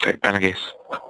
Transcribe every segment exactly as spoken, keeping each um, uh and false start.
طيب انا جاهز.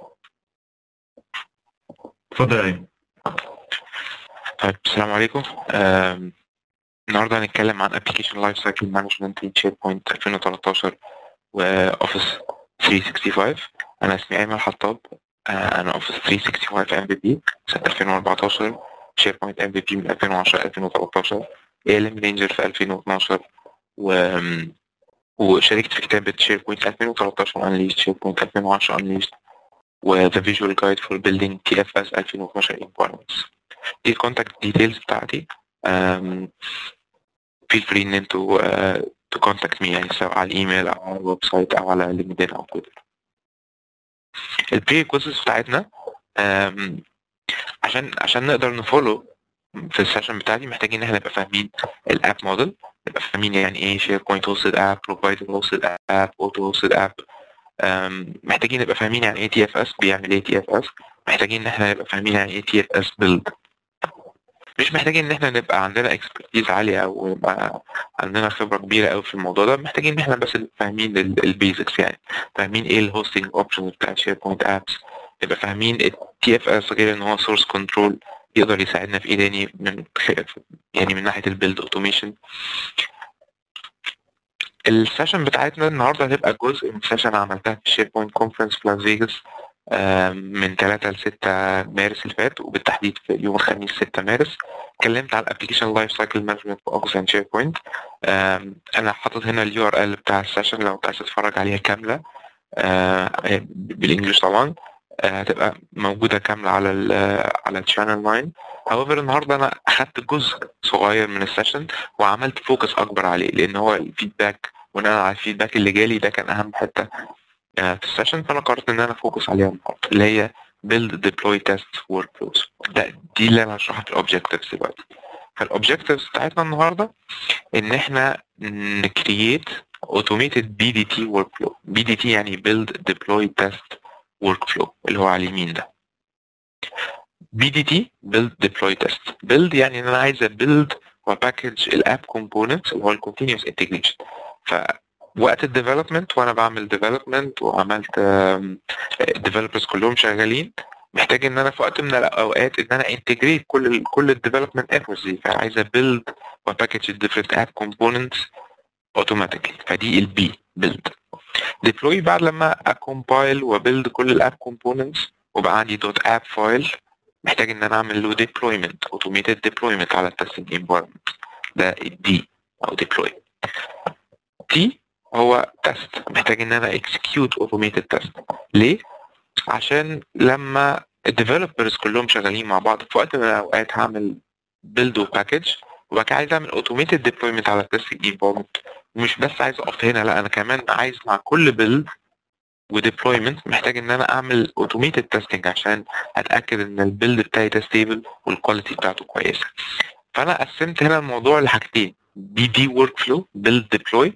اتفضل يا ايمن. طيب السلام عليكم. آم، النهارده هنتكلم عن Application Lifecycle Management in SharePoint ألفين وتلتاشر وأوفيس ثلاثمية وخمسة وستين. أنا اسمي أيمن حطاب. آه، أنا أوفيس ثلاثمية وخمسة وستين إم في بي سنة ألفين وأربعتاشر، SharePoint إم في بي من ألفين وعشرة ألفين وتلتاشر، إيه إل إم Ranger في ألفين واتناشر، و وشاركت في كتابة SharePoint ألفين وتلتاشر Unleashed، SharePoint ألفين وعشرة Unleashed، و The Visual Guide for Building تي إف إس ألفين واتناشر Environments. دي الكونتاكت ديتيلز بتاعتي. um, feel free ان انتوا uh, to contact me، يعني سواء على الايميل او على الويب سايت او على لينكدين او تويتر. البري كورسز بتاعتنا um, عشان عشان نقدر نفولو في السيشن بتاعتي محتاجين ان احنا نبقى فاهمين الاب موديل، نبقى فاهمين يعني ايه شير بوينت هوستد اب، بروفايدر هوستد اب، اوتو هوستد اب. محتاجين نبقى فاهمين يعني ايه تي اف اس، بيعمل ايه تي اف اس. محتاجين ان احنا نبقى فاهمين يعني ايه تي اف اس بيلد. مش محتاجين ان احنا نبقى عندنا اكسبرتيز عاليه او يبقى عندنا خبره كبيره قوي في الموضوع ده. محتاجين ان احنا بس فاهمين البيزكس، يعني فاهمين ايه الهوستنج اوبشنز بتاع شير بوينت ابس، نبقى فاهمين التي اف اس غير ان هو سورس كنترول يقدر يساعدنا في ايه تاني من يعني من ناحيه البيلد اوتوميشن. السيشن بتاعتنا النهارده هتبقى جزء من سيشن عملتها في شير بوينت كونفرنس في لاس فيجاس من ثلاثة ل ستة مارس اللي فات، وبالتحديد في يوم الخميس ستة مارس. اتكلمت على الابلكيشن لايف سايكل مانجمنت في اوفيس اند شير بوينت. انا حاطط هنا اليو ار ال بتاع السيشن لو انت عايز تتفرج عليها كامله بالانجلش طبعا. هتبقى موجوده كامله على ال على الشانل تسعة. however النهارده انا اخدت جزء صغير من السيشن وعملت فوكس اكبر عليه، لان هو الفيدباك بناء على الفيدباك اللي جالي ده كان اهم حته في السيشن. فانا قررت ان انا فوكس عليها النهارده، اللي هي build deploy test workflows. ده دي اللي انا هشرحها في الاوبجكتيفز دلوقتي. فالاوبجكتيفز بتاعتنا النهارده ان احنا نكرييت automated بي دي تي workflow. بي دي تي يعني build deploy test workflow اللي هو على اليمين ده. بي دي تي build deploy test. build يعني ان انا عايز build وباكج الاب components اللي هو ال continuous integration. ف وقت الديفلوبمنت وانا بعمل ديفلوبمنت وعملت الديفلوبرز كلهم شغالين، محتاج ان انا في وقت من الاوقات ان انا انتجريت كل ال كل الديفلوبمنت ايفورتس دي. فعايز ابيلد وباكج الديفرنت اب كومبوننتس اوتوماتيكلي، فدي البي بيلد. ديبلوي بعد لما اكومبايل وبيلد كل الاب كومبوننتس وبقى عندي دوت اب فايل، محتاج ان انا اعمل له ديبلويمنت، اوتوميتد ديبلويمنت على التستنج انفايرمنت. ده الدي او ديبلوي. تي هو تيست، محتاج ان انا اكسكيوت اوتوميتد تيست. ليه؟ عشان لما الديفلوبرز كلهم شغالين مع بعض في وقت من الاوقات هعمل بيلد وباكج، وبعد كده عايز اعمل اوتوميتد ديبلويمنت على التستنج انفايرمنت. ومش بس عايز اقف هنا، لا انا كمان عايز مع كل بيلد وديبلويمنت محتاج ان انا اعمل اوتوميتد تيستنج عشان اتاكد ان البيلد بتاعي ده ستيبل والكواليتي بتاعته كويسه. فانا قسمت هنا الموضوع لحاجتين: بي دي ورك فلو بيلد ديبلوي،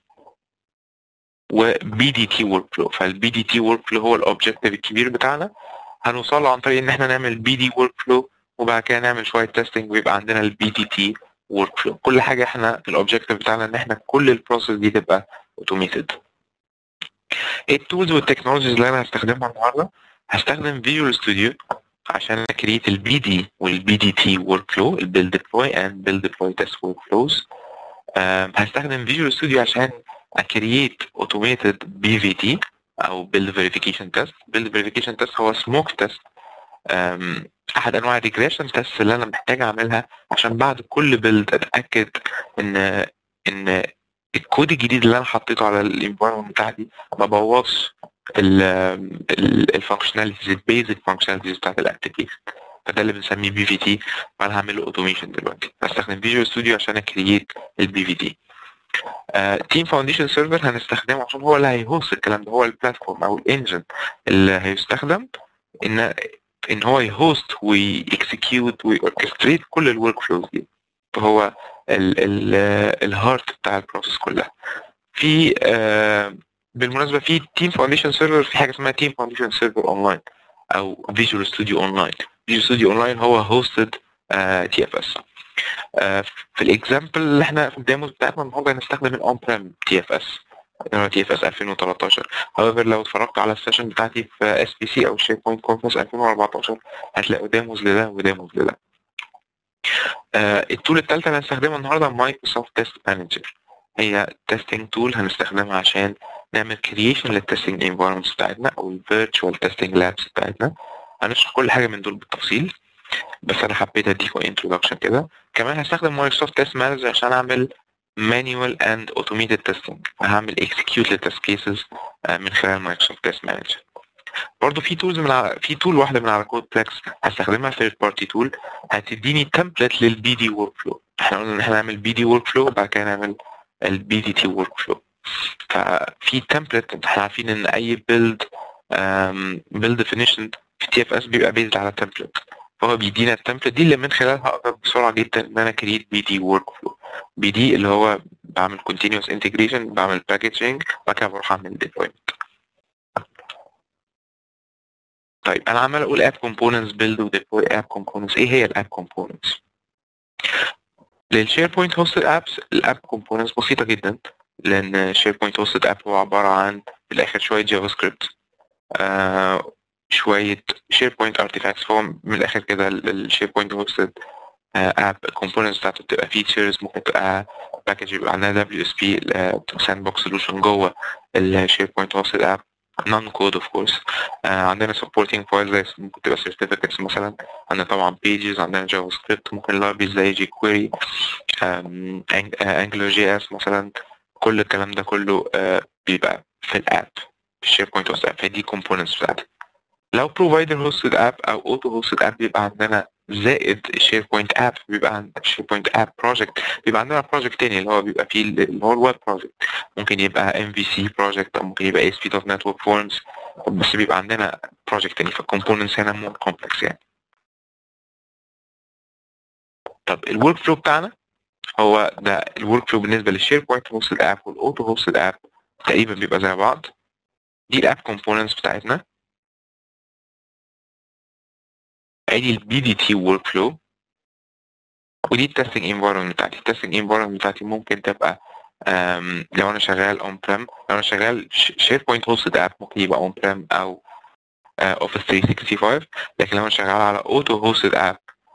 وبي دي تي ورك فلو. فالبي دي تي ورك فلو هو الاوبجكتيف الكبير بتاعنا، هنوصل عن طريق ان احنا نعمل بي دي ورك فلو وبعد كده نعمل شويه تيستنج ويبقى عندنا البي دي تي ورك فلو. كل حاجه احنا الاوبجكتيف بتاعنا ان احنا كل البروسيس دي تبقى اوتوميتد. ايه التولز والتكنولوجيز اللي انا هستخدمها النهارده؟ هستخدم فيجوال ستوديو عشان اكريت البي دي والبي دي تي ورك فلو، البيلد ديبلوي اند بيلد ديبلوي تيست ورك فلوز. هستخدم فيجوال ستوديو عشان اكريت اوتوميتد بي في تي او بيلد فيريفيكيشن تيست. بيلد فيريفيكيشن تيست هو سموك تيست، احد انواع الريجريشن تيست اللي انا محتاج اعملها عشان بعد كل بيلد اتاكد ان ان الكود الجديد اللي انا حطيته على الانفايرمنت بتاعتي ما بوظش الفانكشناليتيز البيزك فانكشناليتيز بتاعت الابلكيشن. فده اللي بنسميه بي في تي، وانا هعمل له اوتوميشن دلوقتي. هستخدم فيجوال ستوديو عشان اكريت البي في تي. تيم فاونديشن سيرفر هنستخدمه عشان هو اللي هيهوست الكلام ده، هو البلاتفورم او الانجن اللي هيستخدم ان ان هو يهوست ويكسكيوت ويوركستريت كل الورك فلوز دي. فهو الهارت بتاع البروسيس كلها. في آه بالمناسبه في تيم فاونديشن سيرفر، في حاجه اسمها تيم فاونديشن سيرفر اونلاين او فيجوال ستوديو اونلاين. فيجوال ستوديو اونلاين هو هوستد تي اف اس. في الاكزامبل اللي احنا في الديموز بتاعتنا النهارده هنستخدم الاون بريم تي اف اس. تي اف اس ألفين وتلتاشر. however لو اتفرجت على السيشن بتاعتي في اس بي سي او شير بوينت كونفرنس ألفين وأربعتاشر هتلاقوا ديموز لده وديموز لده. آه التول الثالثه اللي هنستخدمها النهارده مايكروسوفت تيست مانجر. هي تيستنج تول هنستخدمها عشان نعمل كرييشن للتستنج انفايرمنتس بتاعتنا او الفيرتشوال تيستنج لابس بتاعتنا. هنشرح كل حاجه من دول بالتفصيل، بس انا حبيت اديكم انتروداكشن كده. كمان هستخدم مايكروسوفت تيست مانجر عشان اعمل manual and automated testing. هعمل execute للتست كيسز من خلال مايكروسوفت تيست مانجر. برضه في تولز من على في تول واحده من على كود بلكس هستخدمها ثيرد بارتي تول هتديني تمبلت للبي دي ورك فلو. احنا قلنا ان احنا نعمل بي دي ورك فلو وبعد كده نعمل البي دي تي ورك فلو. ففي تمبلت احنا عارفين ان اي بيلد بيلد ديفينيشن في تي اف اس بيبقى بيزد على تمبلت، فهو بيدينا التمبلت دي اللي من خلالها اقدر بسرعه جدا ان انا كريت بي دي ورك فلو. بي دي اللي هو بعمل continuous integration، بعمل باكجينج، بعد كده بروح اعمل deployment. طيب انا عمال اقول اب كومبوننتس بيلد وديبلوي اب كومبوننتس. ايه هي الاب كومبوننتس؟ للشير بوينت هوستد ابس الاب كومبوننتس بسيطه جدا، لان شير بوينت هوستد اب هو عباره عن في الاخر شويه جافا سكريبت، آه شويه شير بوينت ارتيفاكتس. فهو من الاخر كده الشير بوينت هوستد اب الكومبوننتس بتاعته بتبقى فيتشرز، ممكن تبقى باكج يبقى عندها دبليو اس بي ساند بوكس سولوشن جوه الشير بوينت هوستد اب نون كود اوف كورس. عندنا supporting files زي ممكن تبقى certificates مثلا، عندنا طبعا pages، عندنا جافا سكريبت، ممكن libraries زي جي كويري، انجلر جي اس مثلا. كل الكلام ده كله uh, بيبقى في الاب في الشير بوينت هوستد اب، فدي components بتاعتي. لو provider hosted app او auto hosted app بيبقى عندنا زائد الشير بوينت اب، بيبقى عندنا الشير بوينت اب بروجكت، بيبقى عندنا بروجكت تاني اللي هو بيبقى فيه اللي هو الويب بروجكت. ممكن يبقى ام في سي بروجكت او ممكن يبقى اي اس بي دوت نت ويب فورمز، بس بيبقى عندنا بروجكت تاني. فالكومبوننتس هنا مور كومبلكس يعني. طب الورك فلو بتاعنا هو ده الورك فلو بالنسبه للشير بوينت هوستد اب والاوتو هوستد اب تقريبا بيبقى زي بعض. دي الاب كومبوننتس بتاعتنا، ادي البي دي تي ورك فلو، ودي التستنج انفايرمنت بتاعتي. التستنج انفايرمنت بتاعتي ممكن تبقى أم لو انا شغال اون بريم، لو انا شغال شير بوينت هوستد اب ممكن يبقى اون بريم او اوفيس ثلاثمية وخمسة وستين. لكن لو انا شغال على اوتو هوستد اب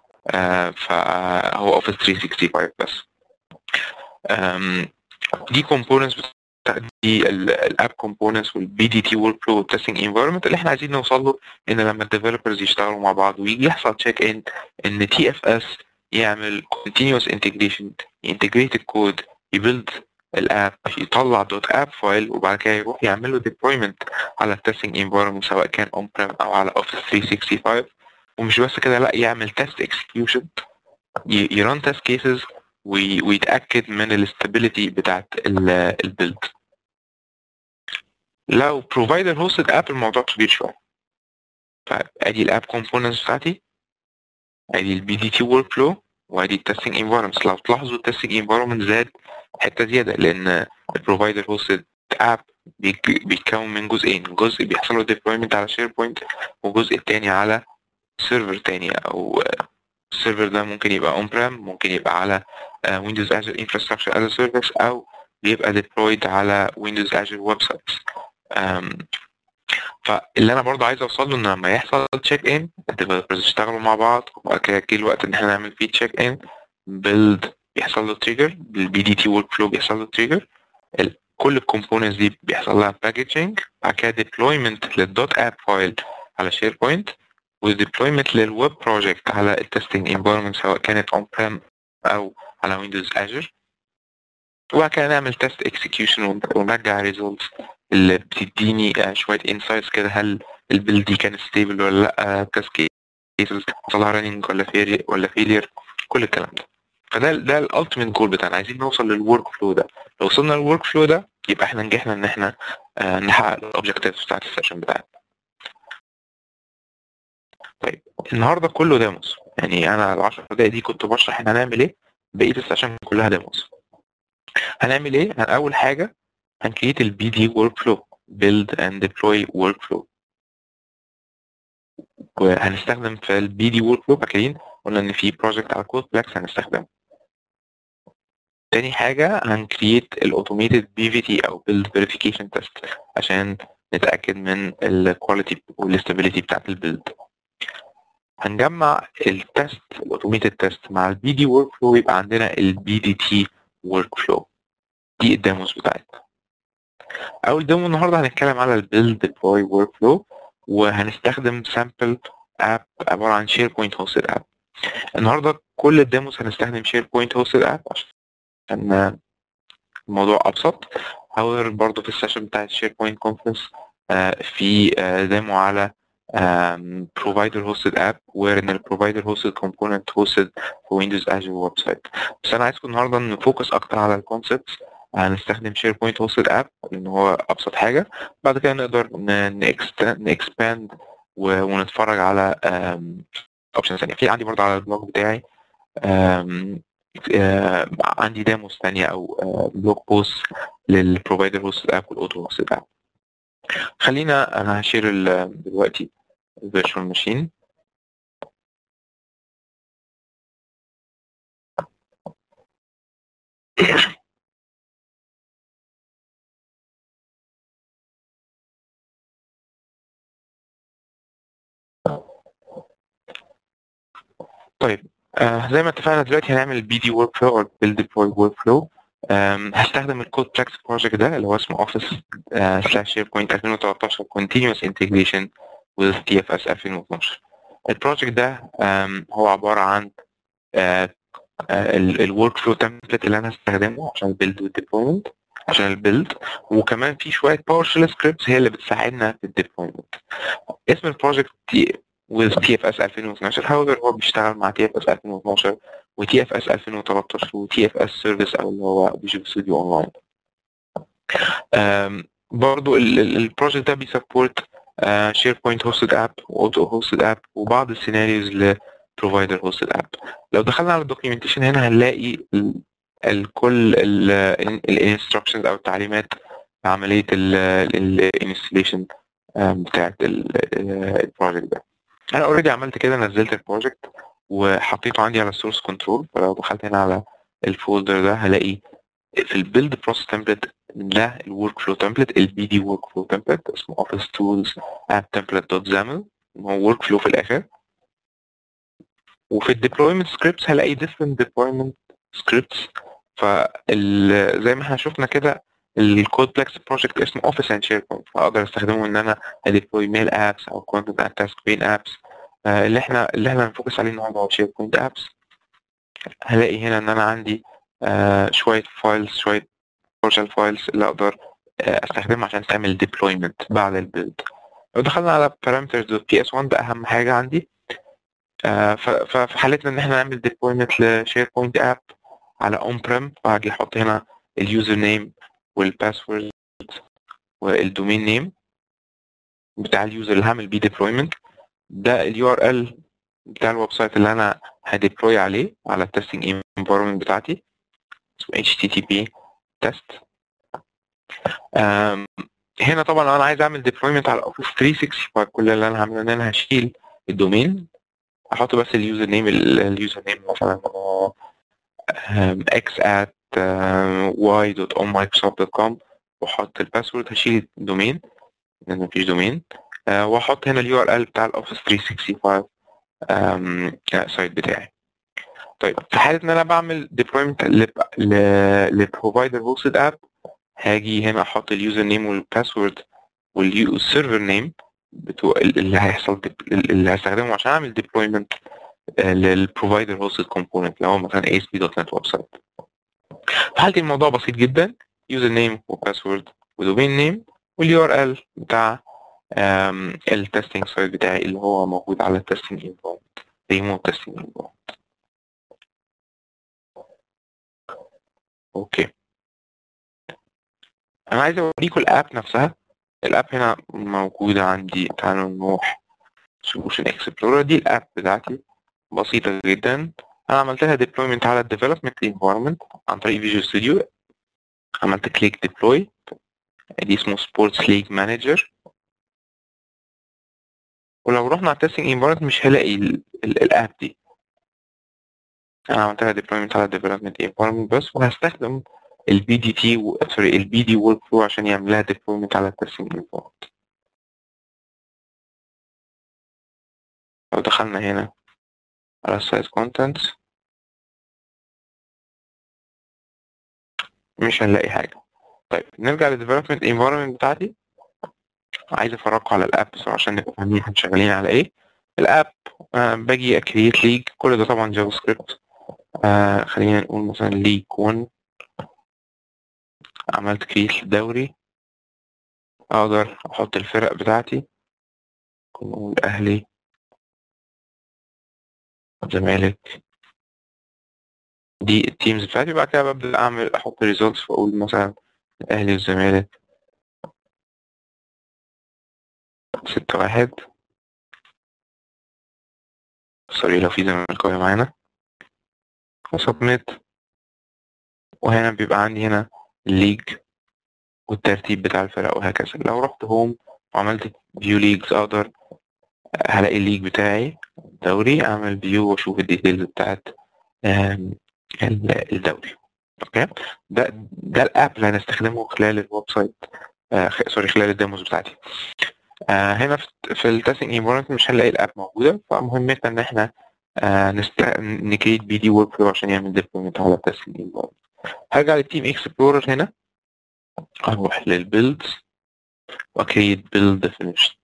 فهو اوفيس ثلاثمية وخمسة وستين بس. أم دي كومبوننتس دي الاب كومبوننتس والبي دي تي ورك فلو والتستنج انفايرمنت اللي احنا عايزين نوصل له، ان لما الديفلوبرز يشتغلوا مع بعض ويجي يحصل تشيك ان ان تي اف اس يعمل continuous integration، ينتجريت الكود، يبيلد الاب، يطلع دوت اب فايل، وبعد كده يروح يعمل له deployment على التستنج انفايرمنت سواء كان اون بريم او على اوفيس ثلاثمية وخمسة وستين. ومش بس كده، لا، يعمل تيست اكسكيوشن، يران تيست كيسز، ويتاكد من الاستابيليتي بتاعت البيلد. لو بروفايدر هوستد اب الموضوع كبير شويه. فادي الاب كومبوننتس بتاعتي، ادي البي دي تي ورك فلو، وادي التستنج انفايرمنتس. لو تلاحظوا التستنج انفايرمنت زاد حته زياده، لان البروفايدر هوستد اب بيتكون من جزئين، جزء بيحصل له ديبلويمنت على شير بوينت، والجزء الثاني على سيرفر تاني. او السيرفر ده ممكن يبقى اون بريم، ممكن يبقى على ويندوز اجر انفراستراكشر از سيرفيس، او بيبقى ديبلويد على ويندوز اجر ويب سايتس. فاللي انا برضه عايز اوصل له ان لما يحصل تشيك ان الديفلوبرز يشتغلوا مع بعض، وبعد كده يجي الوقت ان احنا نعمل فيه تشيك ان بيلد بيحصل له تريجر، البي دي تي ورك فلو بيحصل له تريجر، كل الكومبوننتس دي بيحصل لها باكجينج، بعد كده ديبلويمنت للدوت اب فايل على شير بوينت، وديبلويمنت للويب بروجكت على التستنج انفايرمنت سواء كانت اون بريم او على ويندوز اجر، وبعد كده نعمل تيست اكسكيوشن ونرجع ريزولتس اللي بتديني شويه انسايتس كده، هل البيلد دي كانت ستيبل ولا لا، تيست كيسز طلع راننج ولا فيلير ولا فيلير، كل الكلام ده. فده ده الالتيميت جول بتاعنا، عايزين نوصل للورك فلو ده. لو وصلنا للورك فلو ده يبقى احنا نجحنا ان احنا آه نحقق الاوبجكتيفز بتاعت السيشن بتاعنا. طيب النهارده كله ديموس، يعني انا ال عشر دقايق دي كنت بشرح احنا هنعمل ايه، بقيه السيشن كلها ديموس. هنعمل ايه؟ اول حاجه هنكريت البي دي ورك فلو، build and deploy workflow، وهنستخدم في البي دي ورك فلو، فاكرين قلنا ان في بروجكت على كود بلاكس هنستخدمه. تاني حاجة هنكريت الاوتوميتد بي في تي او build verification test عشان نتأكد من الكواليتي والاستابيليتي بتاعت البيلد. هنجمع التست الاوتوميتد تيست مع البي دي ورك فلو، يبقى عندنا البي دي تي ورك فلو. دي الديموز بتاعتنا. اول ديمو النهارده هنتكلم على البيلد ديبلوي ورك فلو، وهنستخدم سامبل اب عباره عن شير بوينت هوستد اب. النهارده كل الديموز هنستخدم شير بوينت هوستد اب عشان الموضوع ابسط. هاور برضه في السيشن بتاع الشير بوينت كونفرنس في ديمو على um, provider hosted app where in the provider hosted component hosted في Windows Azure website. بس انا عايزكم النهارده نفوكس اكتر على الكونسبتس. هنستخدم SharePoint hosted app لان هو ابسط حاجه. بعد كده نقدر نكسباند ونتفرج على اوبشنز ثانيه. في عندي برضه على البلوج بتاعي um, uh, عندي ديموز ثانيه او بلوج بوست للبروفايدر هوستد اب والاوتو هوستد اب. خلينا انا هشير دلوقتي الفيرتشوال ماشين. طيب آه زي ما اتفقنا دلوقتي هنعمل البي دي ورك فلو او بيلد ديبلوي ورك فلو. هستخدم الكود بلاكس بروجكت ده اللي هو اسمه اوفيس سلاش شير بوينت ألفين وتلتاشر continuous integration with تي اف اس ألفين واثناشر. البروجكت ده هو عباره عن الورك فلو تمبلت اللي انا هستخدمه عشان البيلد والديبلويمنت، عشان البيلد، وكمان في شويه باورشل سكريبتس هي اللي بتساعدنا في الديبلويمنت. اسم البروجكت with تي اف اس ألفين واثناشر. however هو بيشتغل مع تي اف اس ألفين واثناشر و تي اف اس ألفين وتلتاشر و تي اف اس سيرفيس او اللي هو فيجوال ستوديو اونلاين. برضو البروجكت ده بيسبورت شير بوينت هوستد اب واوتو هوستد اب وبعض السيناريوز لبروفايدر هوستد اب. لو دخلنا على الدوكيومنتيشن هنا هنلاقي الكل الانستراكشنز او التعليمات عمليه الانستليشن بتاعت البروجكت ده. انا اوريدي عملت كده، نزلت البروجكت وحطيته عندي على السورس كنترول. فلو دخلت هنا على الفولدر ده هلاقي في البيلد بروسيس تمبلت ده الورك فلو تمبلت، البي دي ورك فلو تمبلت اسمه اوفيس تولز اب تمبلت دوت زامل، هو ورك فلو في الاخر. وفي الديبلويمنت سكريبتس هلاقي different deployment scripts. فزي ما احنا شفنا كده الكود بلاكس بروجكت اسمه اوفيس اند شير بوينت، فاقدر استخدمه ان انا اديبلوي ميل ابس او كونتنت اند تاسك بين ابس. اللي احنا اللي احنا هنفوكس عليه النهارده هو شير بوينت ابس. هلاقي هنا ان انا عندي آه شويه فايلز، شويه بورشال فايلز اللي اقدر آه استخدمها عشان تعمل ديبلويمنت بعد البيلد. لو دخلنا على parameters دوت بي اس واحد ده اهم حاجه عندي. آه ففي حالتنا ان احنا نعمل ديبلويمنت لشير بوينت اب على اون بريم، فهاجي احط هنا اليوزر نيم والباسورد والدومين نيم بتاع اليوزر اللي هعمل بيه ديبلويمنت. ده اليو ار ال بتاع الويب سايت اللي انا هديبلوي عليه على التستنج انفايرمنت بتاعتي اسمه اتش تي تي بي تيست. هنا طبعا لو انا عايز اعمل ديبلويمنت على اوفيس ثلاثمية وخمسة وستين كل اللي انا هعمله ان انا هشيل الدومين، احط بس اليوزر نيم اليوزر نيم مثلا x at y dot on microsoft dot com، واحط الباسورد. هشيل الدومين لان مفيش دومين، أه واحط هنا اليو ار ال بتاع الاوفيس ثلاثمية وخمسة وستين سايت بتاعي. طيب في حاله ان انا بعمل ديبلويمنت لبروفايدر هوستد اب، هاجي هنا احط اليوزر نيم والباسورد والسيرفر نيم بتوع اللي هيحصل اللي هستخدمه عشان اعمل ديبلويمنت للبروفايدر هوستد كومبوننت اللي هو مثلا اي اس بي دوت نت ويب سايت. في حالتي الموضوع بسيط جدا، يوزر نيم وباسورد ودومين نيم واليو ار ال بتاع التستنج سايت بتاعي اللي هو موجود على التستنج انفايرمنت، ريموت تستنج انفايرمنت. اوكي، انا عايز اوريكم الاب نفسها. الاب هنا موجوده عندي. تعالوا نروح سولوشن اكسبلورر. دي الاب بتاعتي بسيطه جدا. انا عملت لها ديبلويمنت على الديفلوبمنت انفايرمنت عن طريق فيجوال ستوديو. عملت كليك ديبلوي، دي اسمه سبورتس ليج مانجر. ولو رحنا على التستنج انفايرمنت مش هلاقي الاب دي. انا عملتها deployment على development environment بس، وهستخدم البي دي تي سوري البي دي work flow عشان يعمل لها deployment على testing environment. لو دخلنا هنا على site contents مش هنلاقي حاجة. طيب نرجع لل development environment بتاعتي. عايز افرجكم على الاب بسرعة عشان نبقى فاهمين احنا شغالين على ايه. الاب آه باجي اكريت ليج، كل ده طبعا جافا سكريبت. آه خلينا نقول مثلا ليج واحد، عملت كريت للدوري، اقدر احط الفرق بتاعتي، نقول اهلي، زمالك، دي التيمز بتاعتي. بعد كده ببدأ اعمل احط ريزولتس واقول مثلا الاهلي والزمالك ستة واحد. سوري لو في زملكاوية معانا، وسبميت. وهنا بيبقى عندي هنا الليج والترتيب بتاع الفرق وهكذا. لو رحت هوم وعملت فيو ليجز اقدر هلاقي الليج بتاعي دوري، اعمل فيو واشوف الديتيلز بتاعت آم، ال- الدوري. اوكي، ده ده الاب اللي هنستخدمه خلال الويب سايت، آه خ- سوري خلال الديموز بتاعتي. آه هنا في, في التستنج انفايرمنت مش هنلاقي الاب موجوده، فمهمتنا ان احنا آه نست... نكريت بي دي ورك فلو عشان يعمل ديبلويمنت على التستنج انفايرمنت. هرجع للتيم اكسبلورر هنا، اروح للبيلد واكريت بيلد فينيش،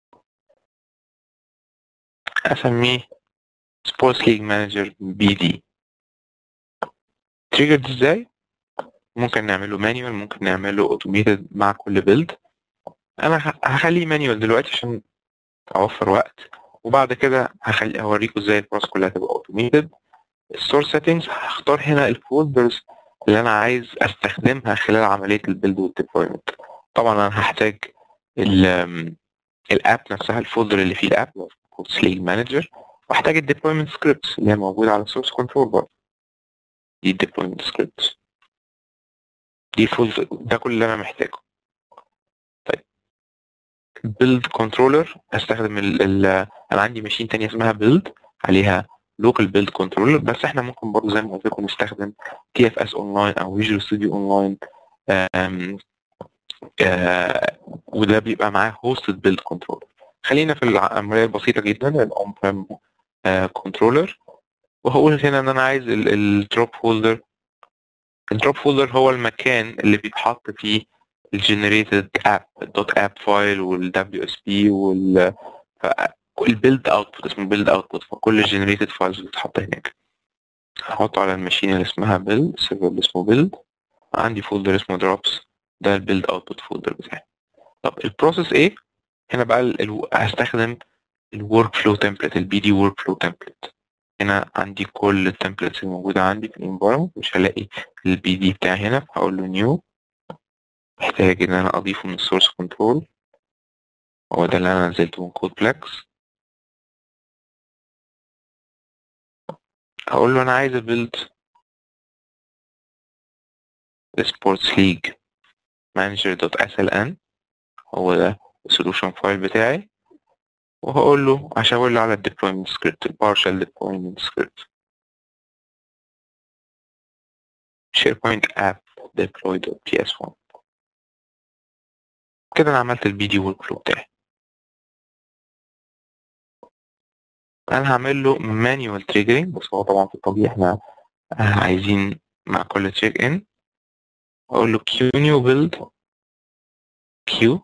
اسميه سبورتس ليج مانجر بي دي. تريجرد ازاي؟ ممكن نعمله مانيوال، ممكن نعمله اوتوميتد مع كل بيلد. انا ه- هخليه مانيوال دلوقتي عشان اوفر وقت، وبعد كده هخلي اوريكم ازاي البروسس كلها تبقى اوتوميتد. السورس سيتنجز هختار هنا الفولدرز اللي انا عايز استخدمها خلال عمليه البيلد والديبلويمنت. طبعا انا هحتاج الاب نفسها، الفولدر اللي فيه الاب سليج مانجر، واحتاج الديبلويمنت سكريبتس اللي هي موجوده على السورس كنترول بار. دي الديبلويمنت سكريبتس، دي الفولدر، ده كل اللي انا محتاجه. طيب بيلد كنترولر هستخدم ال ال انا عندي ماشين تانية اسمها بيلد عليها لوكال بيلد كنترولر، بس احنا ممكن برضه زي ما قلت لكم نستخدم تي اف اس اونلاين او فيجوال ستوديو اونلاين، وده بيبقى معاه هوستد بيلد كنترولر. خلينا في العمليه البسيطه جدا الاون بريم كنترولر، وهقول هنا ان انا عايز الدروب فولدر. الدروب فولدر هو المكان اللي بيتحط فيه الجنريتد اب دوت اب فايل والدبليو اس بي وال البيلد اوتبوت، اسمه بيلد اوتبوت، فكل الجنريتد فايلز بتتحط هناك. هحطه على الماشين اللي اسمها بيلد، السيرفر اللي اسمه بيلد. عندي فولدر اسمه دروبس، ده البيلد اوتبوت فولدر بتاعي. طب البروسيس ايه؟ هنا بقى ال... ال... هستخدم الورك فلو تمبلت، البي دي ورك فلو تمبلت. هنا عندي كل التمبلتس الموجودة عندي في الانفايرمنت، مش هلاقي البي دي بتاعي هنا، هقول له نيو. محتاج ان انا اضيفه من السورس كنترول، هو ده اللي انا نزلته من كود بلاكس. هقول له انا عايز ابيلد سبورتس ليج مانجر دوت اس ال ان، هو ده السولوشن فايل بتاعي. وهقول له هشاور له على الديبلويمنت سكريبت، البارشال ديبلويمنت سكريبت، SharePoint app deploy دوت بي اس واحد. كده انا عملت البي دي ورك فلو بتاعي. انا هعمل له مانيوال تريجرنج، بس هو طبعا في الطبيعي احنا عايزين مع كل تشيك ان اقول له كيو نيو بيلد كيو.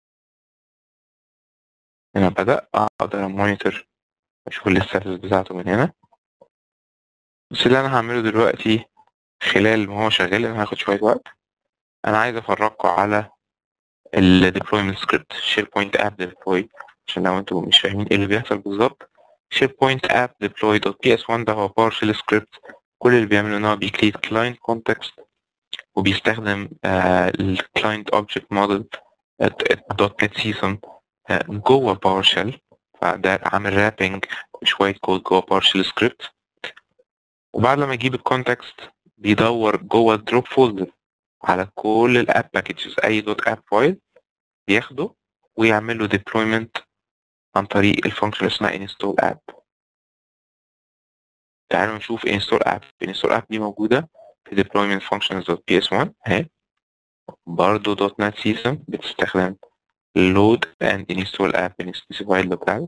هنا بدأ اقدر امونيتور اشوف الستاتس بتاعته من هنا. بس اللي انا هعمله دلوقتي خلال ما هو شغال، انا هاخد شوية وقت، انا عايز افرجكم على ال deployment script SharePoint app deploy، عشان لو انتوا مش فاهمين ايه اللي بيحصل بالظبط. SharePoint app deploy دوت بي اس واحد ده هو PowerShell script، كل اللي بيعمله ان هو بيكريت client context وبيستخدم آه ال client object model دوت نت سيسون جوه PowerShell. فده عامل رابنج شوية كود جوه PowerShell script. وبعد لما يجيب الكونتكست بيدور جوه الدروب فولدر على كل الاب باكجز، اي دوت اب فايل بياخده ويعمل له deployment عن طريق الفانكشن اللي اسمها install app. تعالوا نشوف install app. install app دي موجودة في deployment functions.ps1 اهي. برضه .NET system بتستخدم load and install app in specified locale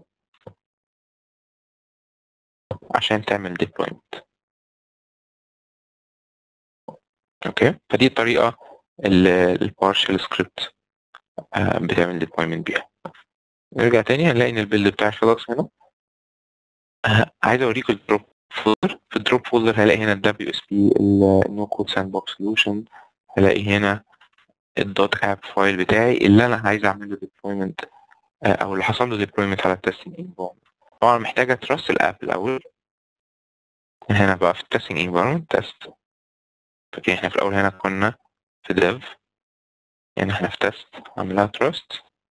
عشان تعمل deployment. اوكي، فدي الطريقة اللي البارشل سكريبت بتعمل deployment بيها. نرجع تاني هنلاقي ان البيلد بتاعي خلاص هنا. آه، عايز اوريكم الدروب فولدر. في الدروب فولدر هلاقي هنا ال دبليو اس بي النو كود ساند بوكس سولوشن، هلاقي هنا الدوت اب فايل بتاعي اللي انا عايز اعمل له ديبلويمنت او اللي حصل له ديبلويمنت على التستنج انفايرمنت. طبعا محتاجه تراست الاب الاول. هنا بقى في التستنج انفايرمنت تيست، فكده احنا في الاول هنا كنا في ديف، يعني احنا في تيست عملها تراست.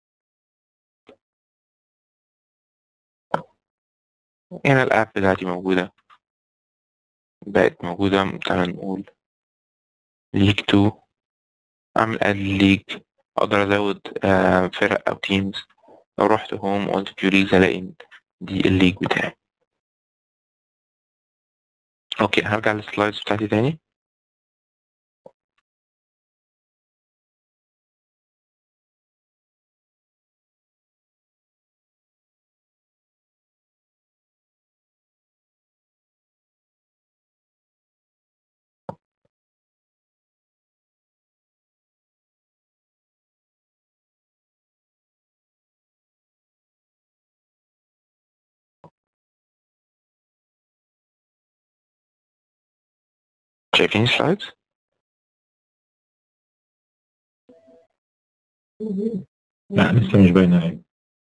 هنا الاب بتاعتي موجوده، بقت موجوده. تعالى نقول ليج تو، اعمل اد ليج، اقدر ازود آه فرق او تيمز. لو رحت هوم قلت كيوريز هلاقي دي الليج بتاعي. اوكي، هرجع للسلايدز بتاعتي تاني. شايفين السلايدز؟ لا لسه مش باينة عليك.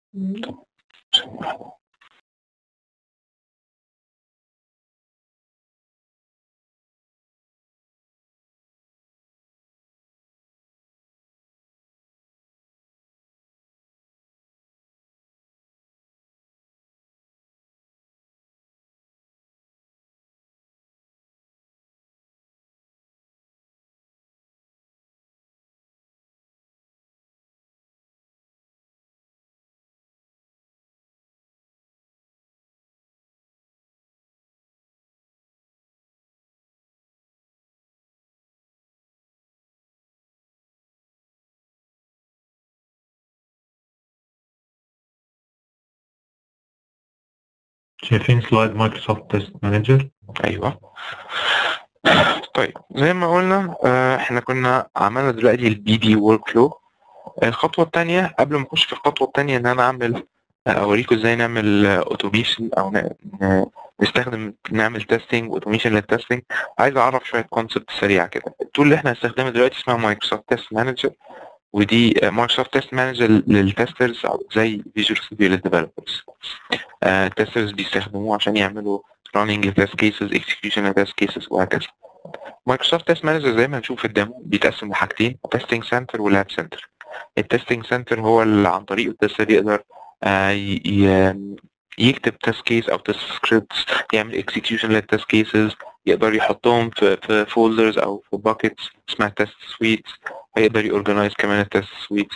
شايفين سلايد مايكروسوفت تيست مانجر؟ ايوه. طيب زي ما قلنا آه، احنا كنا عملنا دلوقتي البي دي ورك فلو. الخطوه الثانيه قبل ما نخش في الخطوه الثانيه ان انا اعمل آه، اوريكم ازاي نعمل اوتوميشن او ن- ن- نستخدم نعمل تيستنج اوتوميشن للتستنج. عايز اعرف شويه كونسبت سريعه كده. التول اللي احنا هنستخدمها دلوقتي اسمها مايكروسوفت تيست مانجر، ودي مايكروسوفت تيست مانجر للتسترز زي فيجوال ستوديو للديفلوبرز. التسترز بيستخدموه عشان يعملوا running لتست كيسز، execution لتست كيسز، وهكذا. مايكروسوفت تيست مانجر زي ما هنشوف في الديمو بيتقسم لحاجتين، تيستنج سنتر ولاب سنتر. التستنج سنتر هو اللي عن طريقه التستر يقدر آه، ي- ي- يكتب تيست كيس او تيست سكريبتس، يعمل اكسكيوشن للتيست كيسز، يقدر يحطهم في في فولدرز او في باكيتس اسمها تيست سويتس، هيقدر يورجنايز كمان التيست سويتس.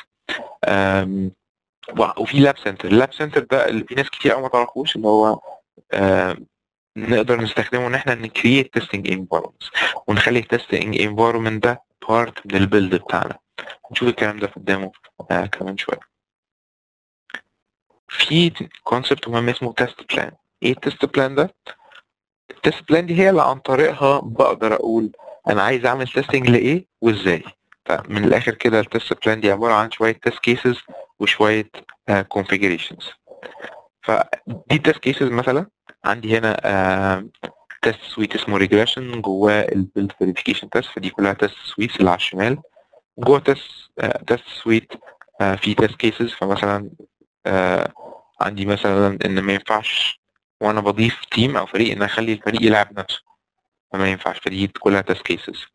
وفي لاب سنتر. اللاب سنتر ده اللي في ناس كتير قوي ما تعرفوش، اللي هو آم، نقدر نستخدمه ان احنا نكريت تيستنج انفايرمنتس ونخلي التيستنج انفايرمنت ده بارت من البيلد بتاعنا. نشوف الكلام ده في الديمو آه كمان شويه. في كونسبت مهم اسمه تيست بلان. ايه التيست بلان ده؟ التيست بلان دي هي اللي عن طريقها بقدر اقول انا عايز اعمل تيستنج لايه وازاي. فمن الاخر كده التيست بلان دي عباره عن شويه تيست كيسز وشويه كونفيجريشنز. فدي تيست كيسز مثلا عندي هنا تيست سويت اسمه ريجريشن، جواه البيلد فيريفيكيشن تيست، فدي كلها تيست سويتس اللي على الشمال. جوه تيست تيست سويت في تيست كيسز. فمثلا آه، عندي مثلا ان ما ينفعش وانا بضيف تيم او فريق ان اخلي الفريق يلعب نفسه، فما ينفعش، فدي كلها تيست كيسز.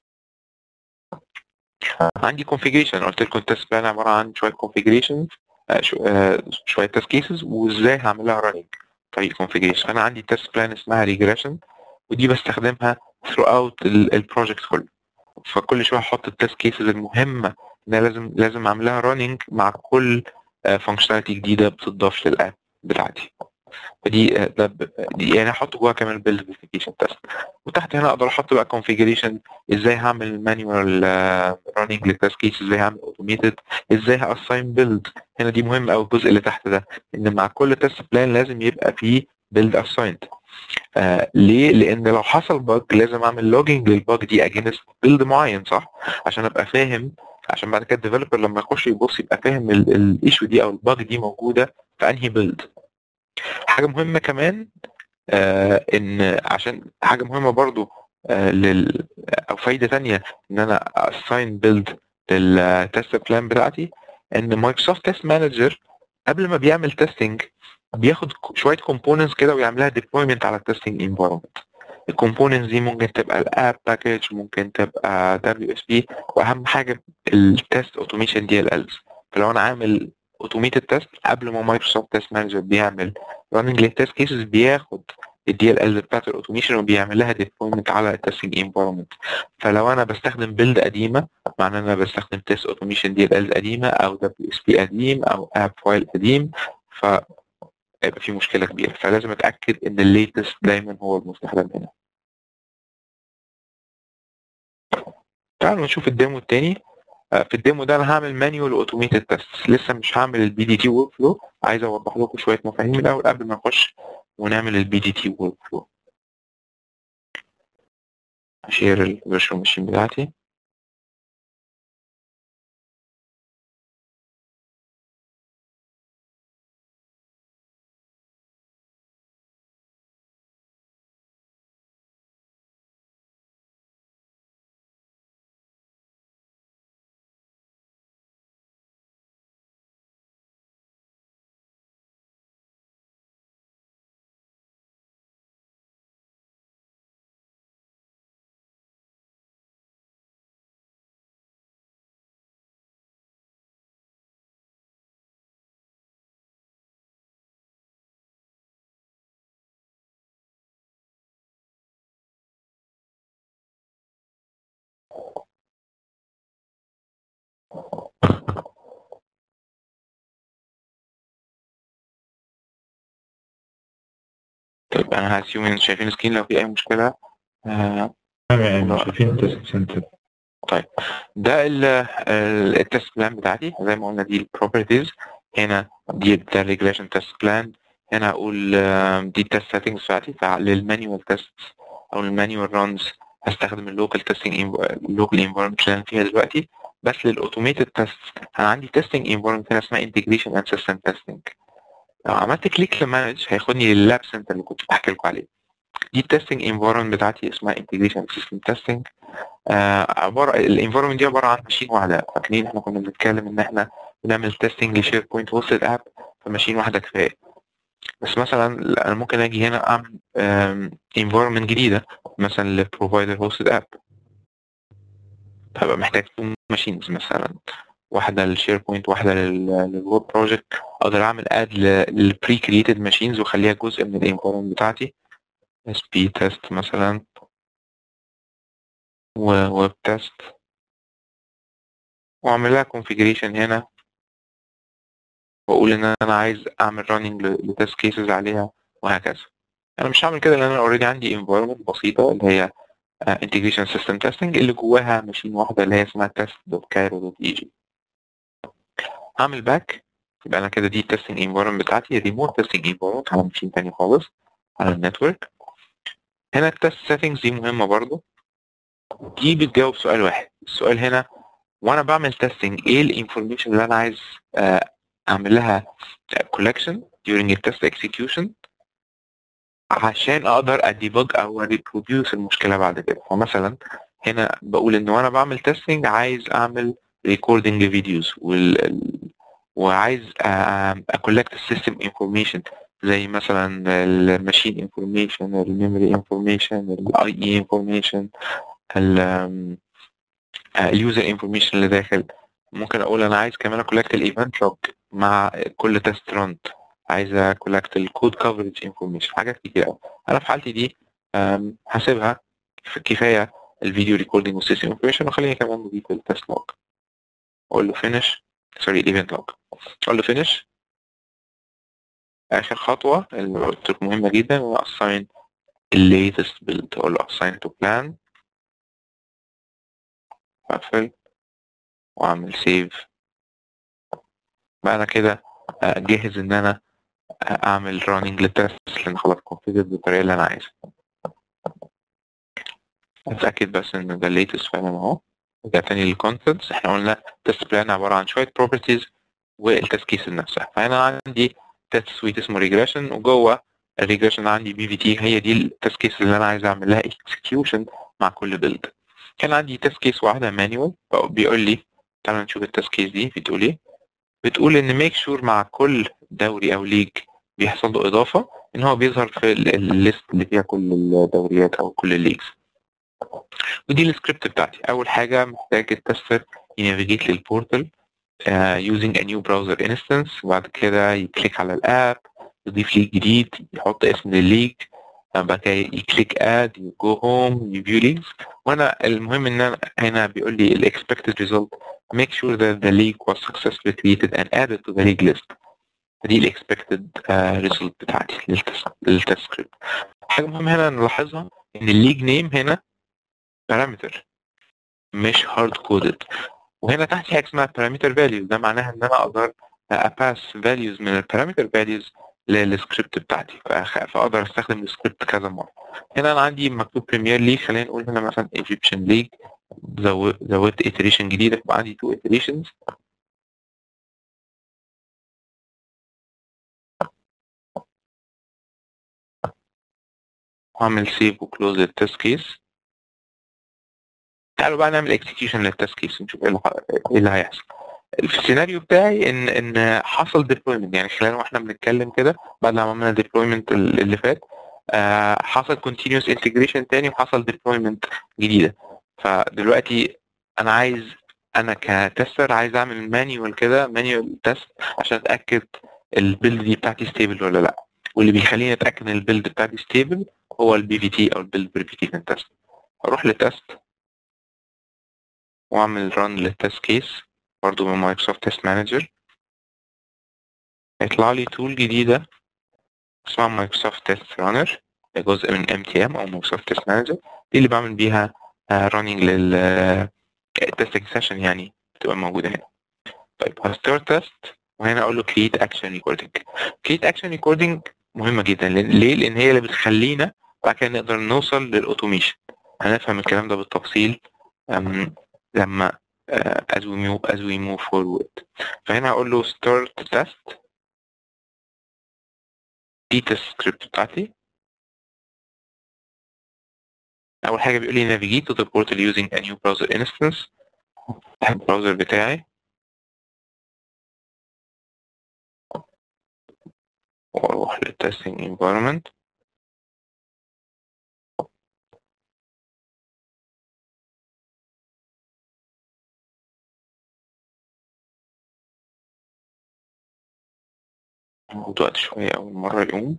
عندي configuration، قلت لكم التيست بلان عباره عن شويه configurations، آه، شو- آه، شويه تيست كيسز وازاي هعملها running طريق configuration. انا عندي تيست بلان اسمها regression، ودي بستخدمها throughout البروجكت كله. فكل شويه احط التيست كيسز المهمه ان أنا لازم لازم اعملها running مع كل فانكشناليتي جديده بتضاف للاب بتاعتي. فدي آه، ده ب- دي يعني هحط جواها كمان بيلد فيريفيكيشن تيست. وتحت هنا اقدر احط بقى كونفيجريشن، ازاي هعمل مانيوال راننج للتست كيس، ازاي هعمل اوتوميتد، ازاي هاساين بيلد. هنا دي مهمه قوي الجزء اللي تحت ده، ان مع كل تيست بلان لازم يبقى فيه بيلد اسايند. آه ليه؟ لان لو حصل بج لازم اعمل لوجينج للبج دي اجينست بيلد معين، صح؟ عشان ابقى فاهم، عشان بعد كده الديفلوبر لما يخش يبص يبقى فاهم الايشو دي او البج دي موجوده في انهي بيلد. حاجه مهمه كمان، آه ان عشان حاجه مهمه برضو، آه لل او فايده تانية ان انا اساين بيلد للتست بلان بتاعتي، ان مايكروسوفت تيست مانجر قبل ما بيعمل تيستنج بياخد شويه كومبوننتس كده ويعملها ديبلويمنت على التستنج انفايرمنت. الكومبوننتس دي ممكن تبقى الاب باكج، ممكن تبقى دبليو اس بي، واهم حاجه التست اوتوميشن دي ال الز. فلو انا عامل اوتوميتد تيست قبل ما مايكروسوفت تيست مانجر بيعمل راننج للتست كيسز، بياخد الدي ال الز بتاعت الاوتوميشن وبيعمل لها ديبلويمنت على التستنج انفايرمنت. فلو انا بستخدم بيلد قديمه، معناه ان انا بستخدم تيست اوتوميشن دي ال الز قديمه او دبليو اس بي قديم او اب فايل قديم، ف هيبقى في مشكله كبيره. فلازم اتاكد ان الليتست دايما هو المستخدم هنا. تعالوا نشوف الديمو التاني. آه، في الديمو ده انا هعمل مانيوال اوتوميتد تيست، لسه مش هعمل البي دي تي ورك فلو. عايز اوضح لكم شويه مفاهيم الاول قبل ما نخش ونعمل البي دي تي ورك فلو. هشير الفيرتشوال ماشين بتاعتي. طيب انا هاسيوم ان شايفين سكرين، لو في اي مشكله آه تمام يعني لا. شايفين تيست سنتر. طيب ده التست بلان بتاعتي زي ما قلنا، دي البروبرتيز. هنا دي ده الريجريشن تيست بلان. هنا اقول آه، دي التست سيتنجز بتاعتي. فللمانيوال تيست او المانيوال رانز هستخدم اللوكال تيستنج اللوكال انفايرمنت اللي انا فيها دلوقتي. بس للاوتوميتد تيست انا عندي تيستنج انفايرمنت هنا اسمها انتجريشن اند سيستم تيستنج. لو عملت كليك لمانج هياخدني لللاب سنتر اللي كنت بحكي لكم عليه. دي التستنج انفايرمنت بتاعتي اسمها انتجريشن سيستم تيستنج. آه عباره الانفايرمنت دي عباره عن ماشين واحده. فاكرين احنا كنا بنتكلم ان احنا بنعمل تيستنج لشير بوينت هوستد اب، فماشين واحده كفايه. بس مثلا لا، انا ممكن اجي هنا اعمل انفايرمنت جديده مثلا لبروفايدر هوستد اب، هبقى محتاج تو ماشينز مثلا، واحده للشير بوينت واحده للويب بروجكت. اقدر اعمل اد للبري كريتد ماشينز واخليها جزء من الانفايرمنت بتاعتي، اس بي تيست مثلا وويب تيست، واعمل لها كونفيجريشن هنا، واقول ان انا عايز اعمل راننج لتست كيسز عليها وهكذا. انا مش هعمل كده لان انا اوريدي عندي انفايرمنت بسيطه اللي هي انتجريشن سيستم تيستنج اللي جواها ماشين واحده اللي هي اسمها تيست دوت كايرو دوت اي جي. هعمل باك. يبقى انا كده دي التستنج انفايرمنت بتاعتي، ريموت تيستنج انفايرمنت على ماشين تاني خالص على النتورك. هنا التست سيتنجز دي مهمه برضو، دي بتجاوب سؤال واحد. السؤال هنا وانا بعمل تيستنج ايه الانفورميشن اللي انا عايز آه، اعمل لها collection during the test execution عشان اقدر اديبج او ريبروديوس المشكله بعد كده. فمثلا هنا بقول ان وانا بعمل تيستنج عايز اعمل ريكوردنج لفيديوز وال... وعايز اكولكت السيستم انفورميشن زي مثلا الماشين انفورميشن، الميموري انفورميشن، الاي اي انفورميشن، اليوزر انفورميشن اللي داخل. ممكن اقول انا عايز كمان اكولكت الايفنت لوج مع كل تيست ران، عايز اكولكت الكود كفرج انفورميشن، حاجات كتير قوي. انا في حالتي دي أم، هسيبها كفايه الفيديو ريكوردنج والسيستم انفورميشن، وخليني كمان نضيف التست لوج. اقول له فينش، سوري الايفنت لوج، اقول له فينش. اخر خطوه اللي قلت لكم مهمه جدا هو assign latest build، اقول له assign to plan، اقفل واعمل save. بعد كده جاهز ان انا اعمل running للتست لان خلاص configured بالطريقه اللي انا عايزها. اتاكد بس ان ده latest فعلا اهو. نرجع تاني للكونتنتس، احنا قلنا تست بلان عباره عن شويه properties والتست كيس نفسها. فانا عندي تست سويت اسمه ريجريشن، وجوه الريجريشن عندي بي في تي، هي دي التست كيس اللي انا عايز اعمل لها اكسكيوشن مع كل بيلد. كان عندي تست كيس واحده مانيوال، بيقول لي تعالى نشوف التست كيس دي بتقول ايه. بتقول ان ميك شور مع كل دوري او ليج بيحصل له اضافه ان هو بيظهر في الليست اللي فيها كل الدوريات او كل الليجز. ودي السكريبت بتاعتي. اول حاجه محتاج التستر ينافيجيت للبورتال Uh, using a new browser instance، وبعد كده يكليك على الاب، يضيف ليج جديد، يحط اسم للليج، بعد كده يكليك اد، يجو هوم، يفيو ليجز. وانا المهم ان انا هنا بيقول لي ال expected result make sure that the league was successfully created and added to the league list. دي ال expected uh, result بتاعتي للتست سكريبت. حاجه مهمه هنا نلاحظها ان الليج نيم هنا parameter مش hard coded، وهنا تحت حاجه اسمها parameter values. ده معناها ان انا اقدر اباس values من البارامتر values للسكريبت بتاعتي، فاقدر استخدم السكريبت كذا مره. هنا انا عندي مكتوب بريمير ليج، خلينا نقول هنا مثلا ايجيبشن ليج، زودت iteration جديده يبقى عندي two iterations. واعمل سيف وكلوز للتست كيس. تعالوا بقى نعمل اكسكيوشن للتست كيس نشوف ايه اللي ايه اللي هيحصل. في السيناريو بتاعي ان ان حصل ديبلويمنت، يعني خلال واحنا بنتكلم كده بعد ما عملنا ديبلويمنت اللي فات آه حصل continuous integration تاني وحصل deployment جديدة. فدلوقتي انا عايز انا كتستر عايز اعمل مانيوال كده، مانيوال تيست عشان اتاكد البيلد دي بتاعتي ستيبل ولا لا. واللي بيخليني اتاكد ان البيلد بتاعتي ستيبل هو البي في تي او البيلد بريبيتيشن تيست. اروح لتست واعمل ران للتست كيس برضو من مايكروسوفت تيست مانجر. هيطلع لي تول جديدة اسمها مايكروسوفت تيست رانر، جزء من ام تي ام او مايكروسوفت تيست مانجر. دي اللي بعمل بيها راننج للتستنج سيشن، يعني بتبقى موجوده هنا. طيب هستارت تيست وهنا اقول له كريت اكشن ريكوردنج. كريت اكشن ريكوردنج مهمه جدا، ليه؟ لان هي اللي بتخلينا بعد كده نقدر نوصل للاوتوميشن. هنفهم الكلام ده بالتفصيل لما uh, as we move as we move forward. فهنا هقول له start test، دي تست سكريبت بتاعتي. اول حاجه بيقول لي navigate to the portal using a new browser instance. افتح البراوزر بتاعي واروح للتستنج انفايرمنت. هاخد وقت شويه اول مره يقوم.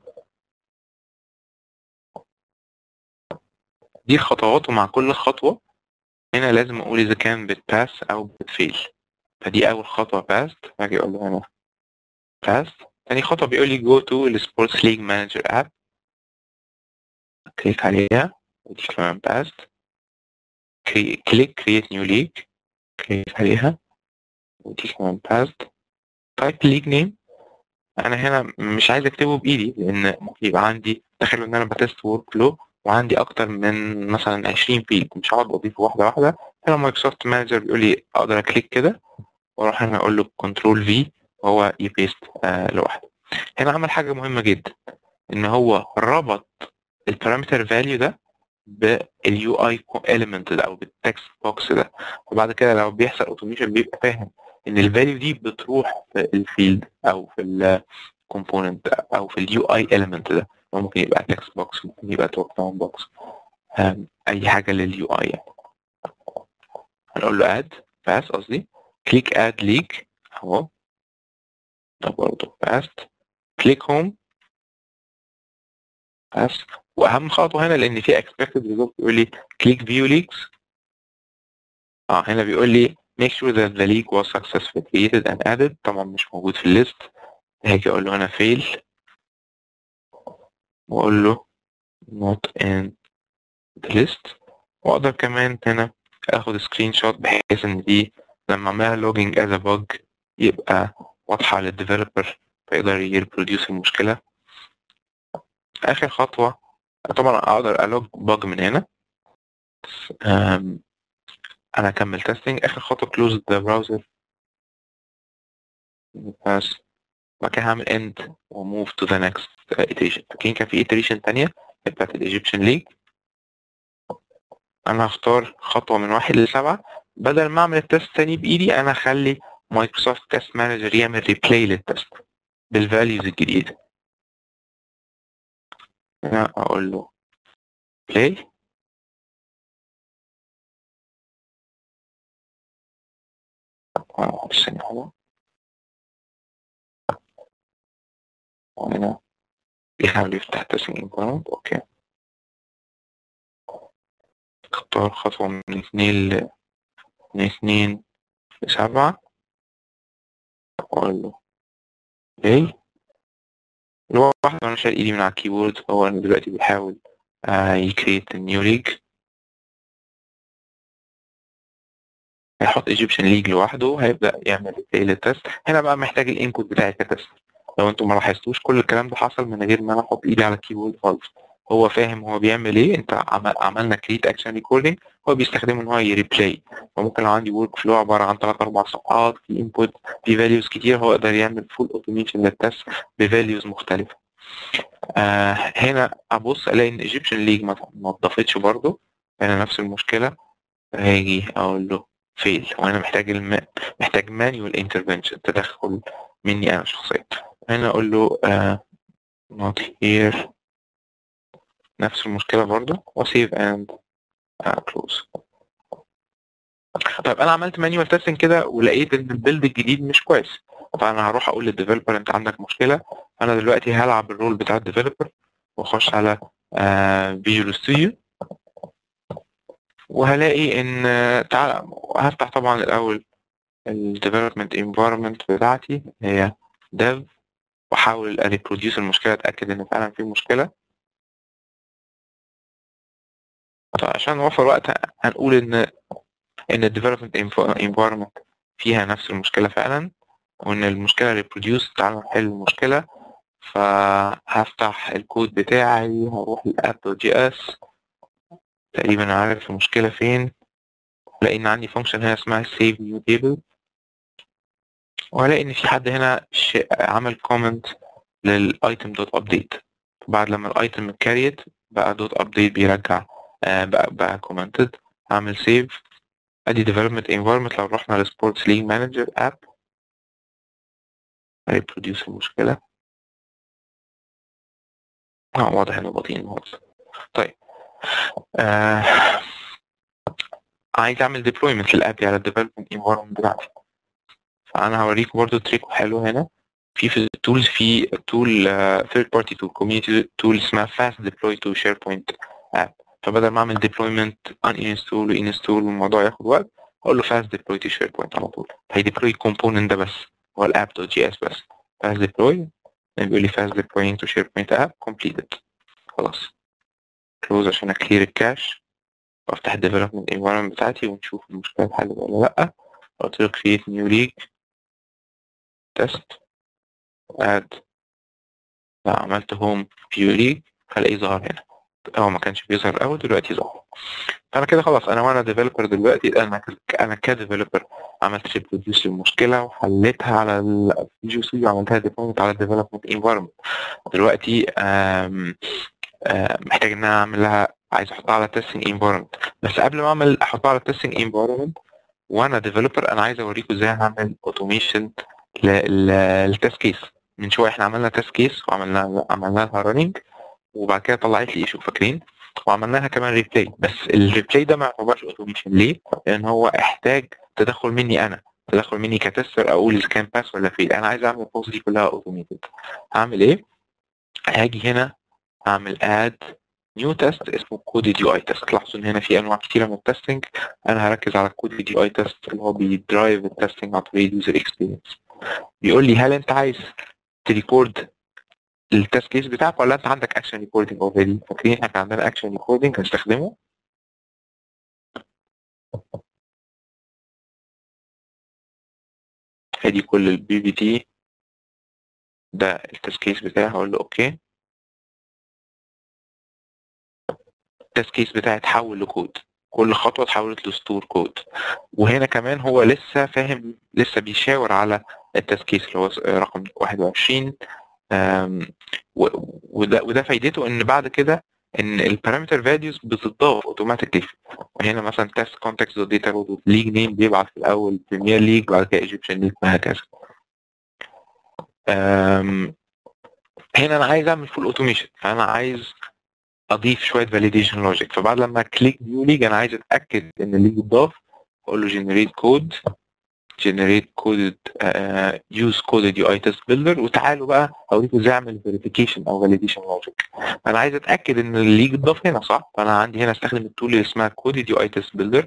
دي الخطوات، ومع كل خطوه هنا لازم اقول اذا كان بتباس او بتفيل. فدي اول خطوه باست، باجي اقول له هنا باست. تاني خطوه بيقول لي جو تو السبورتس ليج مانجر اب، كليك عليها ودي كمان باست. كليك كرييت نيو ليج، كليك عليها ودي كمان باست. تايب ليج نيم، انا هنا مش عايز اكتبه بايدي لان ممكن يبقى عندي، تخيلوا ان انا بتست ورك فلو وعندي اكتر من مثلا عشرين فيلد، مش هقعد اضيفه واحده واحده. هنا مايكروسوفت مانجر بيقول لي اقدر اكليك كده واروح هنا اقول له كنترول في وهو يبيست آه لوحده. هنا عمل حاجه مهمه جدا، ان هو ربط البارامتر فاليو ده باليو اي element ده او بالتكست بوكس ده، وبعد كده لو بيحصل اوتوميشن بيبقى فاهم ان الفاليو دي بتروح في الفيلد او في الكومبوننت او في اليو اي element ده. ممكن يبقى تكست بوكس، ممكن يبقى توب داون بوكس، اي حاجه لليو اي يعني. هنقول له اد باس، قصدي كليك اد ليك اهو، ده برضه باست. كليك هوم باس. واهم خطوه هنا لان في expected result بيقول لي كليك فيو ليكس. اه هنا بيقول لي make sure that the leak was successfully created and added، طبعا مش موجود في الليست. هاجي اقول له هنا fail واقول له not in the list، واقدر كمان هنا اخد سكرين شوت بحيث ان دي لما اعملها لوجينج از بug يبقى واضحة للديفلوبر فيقدر يريبروديوس المشكلة. اخر خطوة طبعا اقدر الوج بug من هنا. أم، انا اكمل تيستنج. اخر خطوة close the browser بس بعد كده هعمل end و move to the next iteration. فاكرين كان في iteration تانية بتاعت الايجيبشن ليج. انا هختار خطوة من واحد لسبعة. بدل ما اعمل التست تاني بايدي انا هخلي مايكروسوفت تيست مانجر يعمل ريبلاي للتست بالفاليوز الجديدة. هنا اقول له play. ثانية واحدة. وهنا بيحاول يفتح تسمية انفايرمنت. اوكي، اختار خطوة من اتنين ل من اتنين لسبعة. اقول له play. الواحد وانا شايل ايدي من على الكيبورد هو انا دلوقتي بيحاول آه يكريت نيو ليج. هيحط ايجيبشن ليج لوحده هيبدأ يعمل ريبلاي للتست. هنا بقى محتاج الانبوت بتاعي كتست. لو انتم ما لاحظتوش كل الكلام ده حصل من غير ما انا احط ايدي على الكيبورد خالص. هو فاهم هو بيعمل ايه. انت عمل عملنا كريت اكشن ريكوردنج هو بيستخدمه ان هو يريبلاي. فممكن لو عندي ورك فلو عباره عن ثلاث اربع صفحات في انبوت في فاليوز كتير هو يقدر يعمل فول اوتوميشن للتست بفاليوز مختلفه. آه هنا ابص الاقي ان ايجيبشن ليج ما ما اتضافتش برضه. هنا نفس المشكله. هاجي اقول له فيل وانا محتاج الم... محتاج مانيوال انترفنشن تدخل مني انا شخصيا. هنا اقول له آه not here. نفس المشكلة برضه وسيف اند كلوز. طيب انا عملت مانيوال تيستنج كده ولقيت ان البيلد الجديد مش كويس. فانا هروح اقول للديفلوبر انت عندك مشكلة. انا دلوقتي هلعب الرول بتاع الديفلوبر واخش على فيجوال ستوديو وهلاقي ان آه، تعال هفتح طبعا الاول الديفلوبمنت انفايرمنت بتاعتي هي dev واحاول اريبروديوس المشكلة اتاكد ان فعلا في مشكلة. عشان نوفر وقت هنقول ان ان ال development environment فيها نفس المشكلة فعلا وان المشكلة reproduce. تعالوا نحل المشكلة. فهفتح الكود بتاعي هروح للاب جي اس تقريبا عارف المشكلة فين. هلاقي ان عندي فانكشن هنا اسمها save new table وهلاقي ان في حد هنا عمل comment للايتم دوت ابديت. بعد لما الايتم اتكريت بقى دوت ابديت بيرجع آه بقى بقى commented. هعمل save. ادي development environment. لو رحنا لسبورتس ليج مانجر اب هيبروديوس المشكلة. اه واضح انه بطيء النهارده. طيب آه عايز اعمل deployment للاب على الديفلوبمنت environment بتاعتي. فانا هوريكم برضو تريك حلو هنا. في في التولز في تول ثيرد بارتي تول كوميونتي تول اسمها fast deploy to SharePoint اب. فبدل ما اعمل deployment uninstall وانستول والموضوع ياخد وقت اقول له fast deploy to SharePoint على طول. هي deploy الكومبوننت ده بس هو الاب دوت جي اس بس. fast deploy بيقول لي fast deploying to SharePoint app completed. خلاص كلوز عشان اكلير الكاش وافتح الديفلوبمنت environment بتاعتي ونشوف المشكلة اتحلت ولا لأ. قلت له create new league test add. لا عملت home view league هلاقيه ظهر هنا. هو ما كانش بيظهر الأول دلوقتي ظهر. فأنا كده خلاص أنا وأنا ديفلوبر دلوقتي. أنا أنا كديفلوبر عملت ريبروديوس للمشكلة وحليتها على الفيجوال ستوديو وعملتها ديبلويمنت على الديفلوبمنت environment. دلوقتي آم آم محتاج إن أنا أعمل لها عايز احطها على تيستنج انفايرمنت. بس قبل ما اعمل احطها على تيستنج انفايرمنت وانا ديفلوبر انا عايز اوريكم ازاي هعمل اوتوميشن للتست كيس. من شويه احنا عملنا تست كيس وعملنا عملنا لها راننج وبعد كده طلعت لي ايشو فاكرين وعملنا لها كمان ريبلاي. بس الريبلاي ده ما يعتبرش اوتوميشن. ليه؟ لان هو احتاج تدخل مني انا تدخل مني كتستر اقول اذا كان باس ولا فيل. انا عايز اعمل البروسيس دي كلها اوتوميتد. هعمل ايه؟ هاجي هنا اعمل اد نيو تيست اسمه كودد يو اي تيست. تلاحظوا ان هنا في انواع كتيره من التستنج. انا هركز على الكودد يو اي تيست اللي هو بيدرايف التستنج عن طريق اليوزر اكسبيرينس. بيقول لي هل انت عايز تريكورد التست كيس بتاعك ولا انت عندك اكشن ريكوردنج اوريدي؟ فاكرين احنا كان عندنا اكشن ريكوردنج هنستخدمه. ادي كل البي بي تي ده التست كيس بتاعي، هقول له اوكي. التست كيس بتاعي اتحول لكود، كل خطوه اتحولت لستور كود. وهنا كمان هو لسه فاهم، لسه بيشاور على التست كيس اللي هو رقم واحد وعشرين. أم، و- وده وده فايدته ان بعد كده ان البارامتر فاليوز بتضاف اوتوماتيكلي. هنا مثلا تيست كونتكست دوت داتا رو دوت ليج نيم بيبعت في الاول بريمير ليج، بعد كده ايجيبشن ليج، وهكذا. أم، هنا انا عايز اعمل فول اوتوميشن، فانا عايز اضيف شويه فاليديشن لوجيك. فبعد لما كليك نيو ليج انا عايز اتاكد ان الليج اتضاف، اقول له جنريت كود، generate coded uh, use coded يو اي test builder. وتعالوا بقى اوريكم ازاي اعمل verification او validation logic. انا عايز اتاكد ان اللي اتضاف هنا صح، فانا عندي هنا استخدم التول اللي اسمها coded يو اي test builder.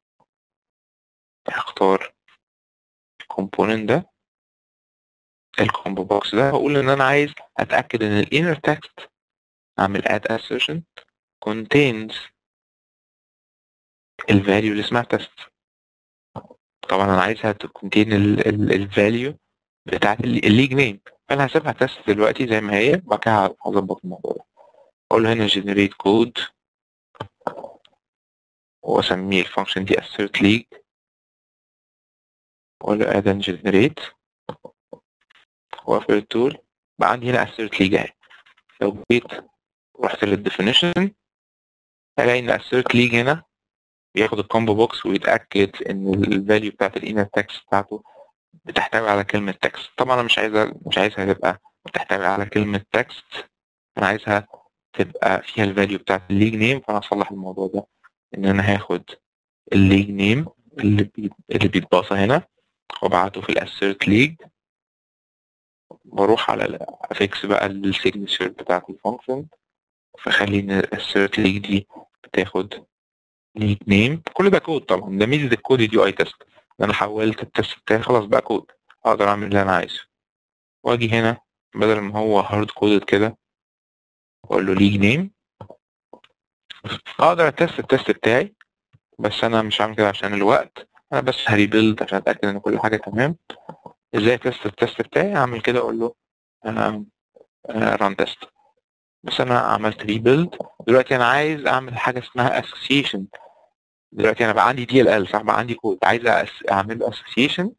هختار الكومبوننت ده، الكومبو بوكس ده، واقول ان انا عايز اتاكد ان الانر تكست، اعمل add assertion contains الفاليو اللي اسمها test. طبعا انا عايزها تكونتين الفاليو بتاعت الليج نيم، فانا هسيبها تست دلوقتي زي ما هي، وبعد كده هظبط الموضوع ده. اقول له هنا generate code واسميه الفانكشن دي assert league، واقول له add and generate واقفل التول. بقى عندي هنا assert league اهي. لو جيت ورحت للديفينيشن هلاقي ان assert league هنا بياخد الكومبو بوكس ويتاكد ان الفاليو بتاعت الانر تكست بتاعته بتحتوي على كلمه تكست. طبعا انا مش عايزها مش عايزها تبقى بتحتوي على كلمه تكست، انا عايزها تبقى فيها الفاليو بتاعت الليج نيم. فانا اصلح الموضوع ده ان انا هاخد الليج نيم اللي بي... اللي بيتباصى هنا وابعته في الاسيرت ليج، واروح على افيكس بقى السيجنتشر بتاعت الفانكشن، فخلي ان الاسيرت ليج دي بتاخد ليج نيم. كل ده كود طبعا، ده ميزه الكود دي اي تيست، انا حولت التست بتاعي خلاص بقى كود، اقدر اعمل اللي انا عايزه. واجي هنا بدل ما هو هارد كودد كده واقول له ليج نيم، اقدر اتست التست بتاعي، بس انا مش هعمل كده عشان الوقت، انا بس هريبيلد عشان اتاكد ان كل حاجه تمام. ازاي تست التست بتاعي؟ اعمل كده اقول له ران تيست. بس انا عملت ريبيلد. دلوقتي انا عايز اعمل حاجه اسمها اسوسيشن. دلوقتي انا بقى عندي دي ال ال صح، بقى عندي كود، عايز أس- اعمل له اسوسيشن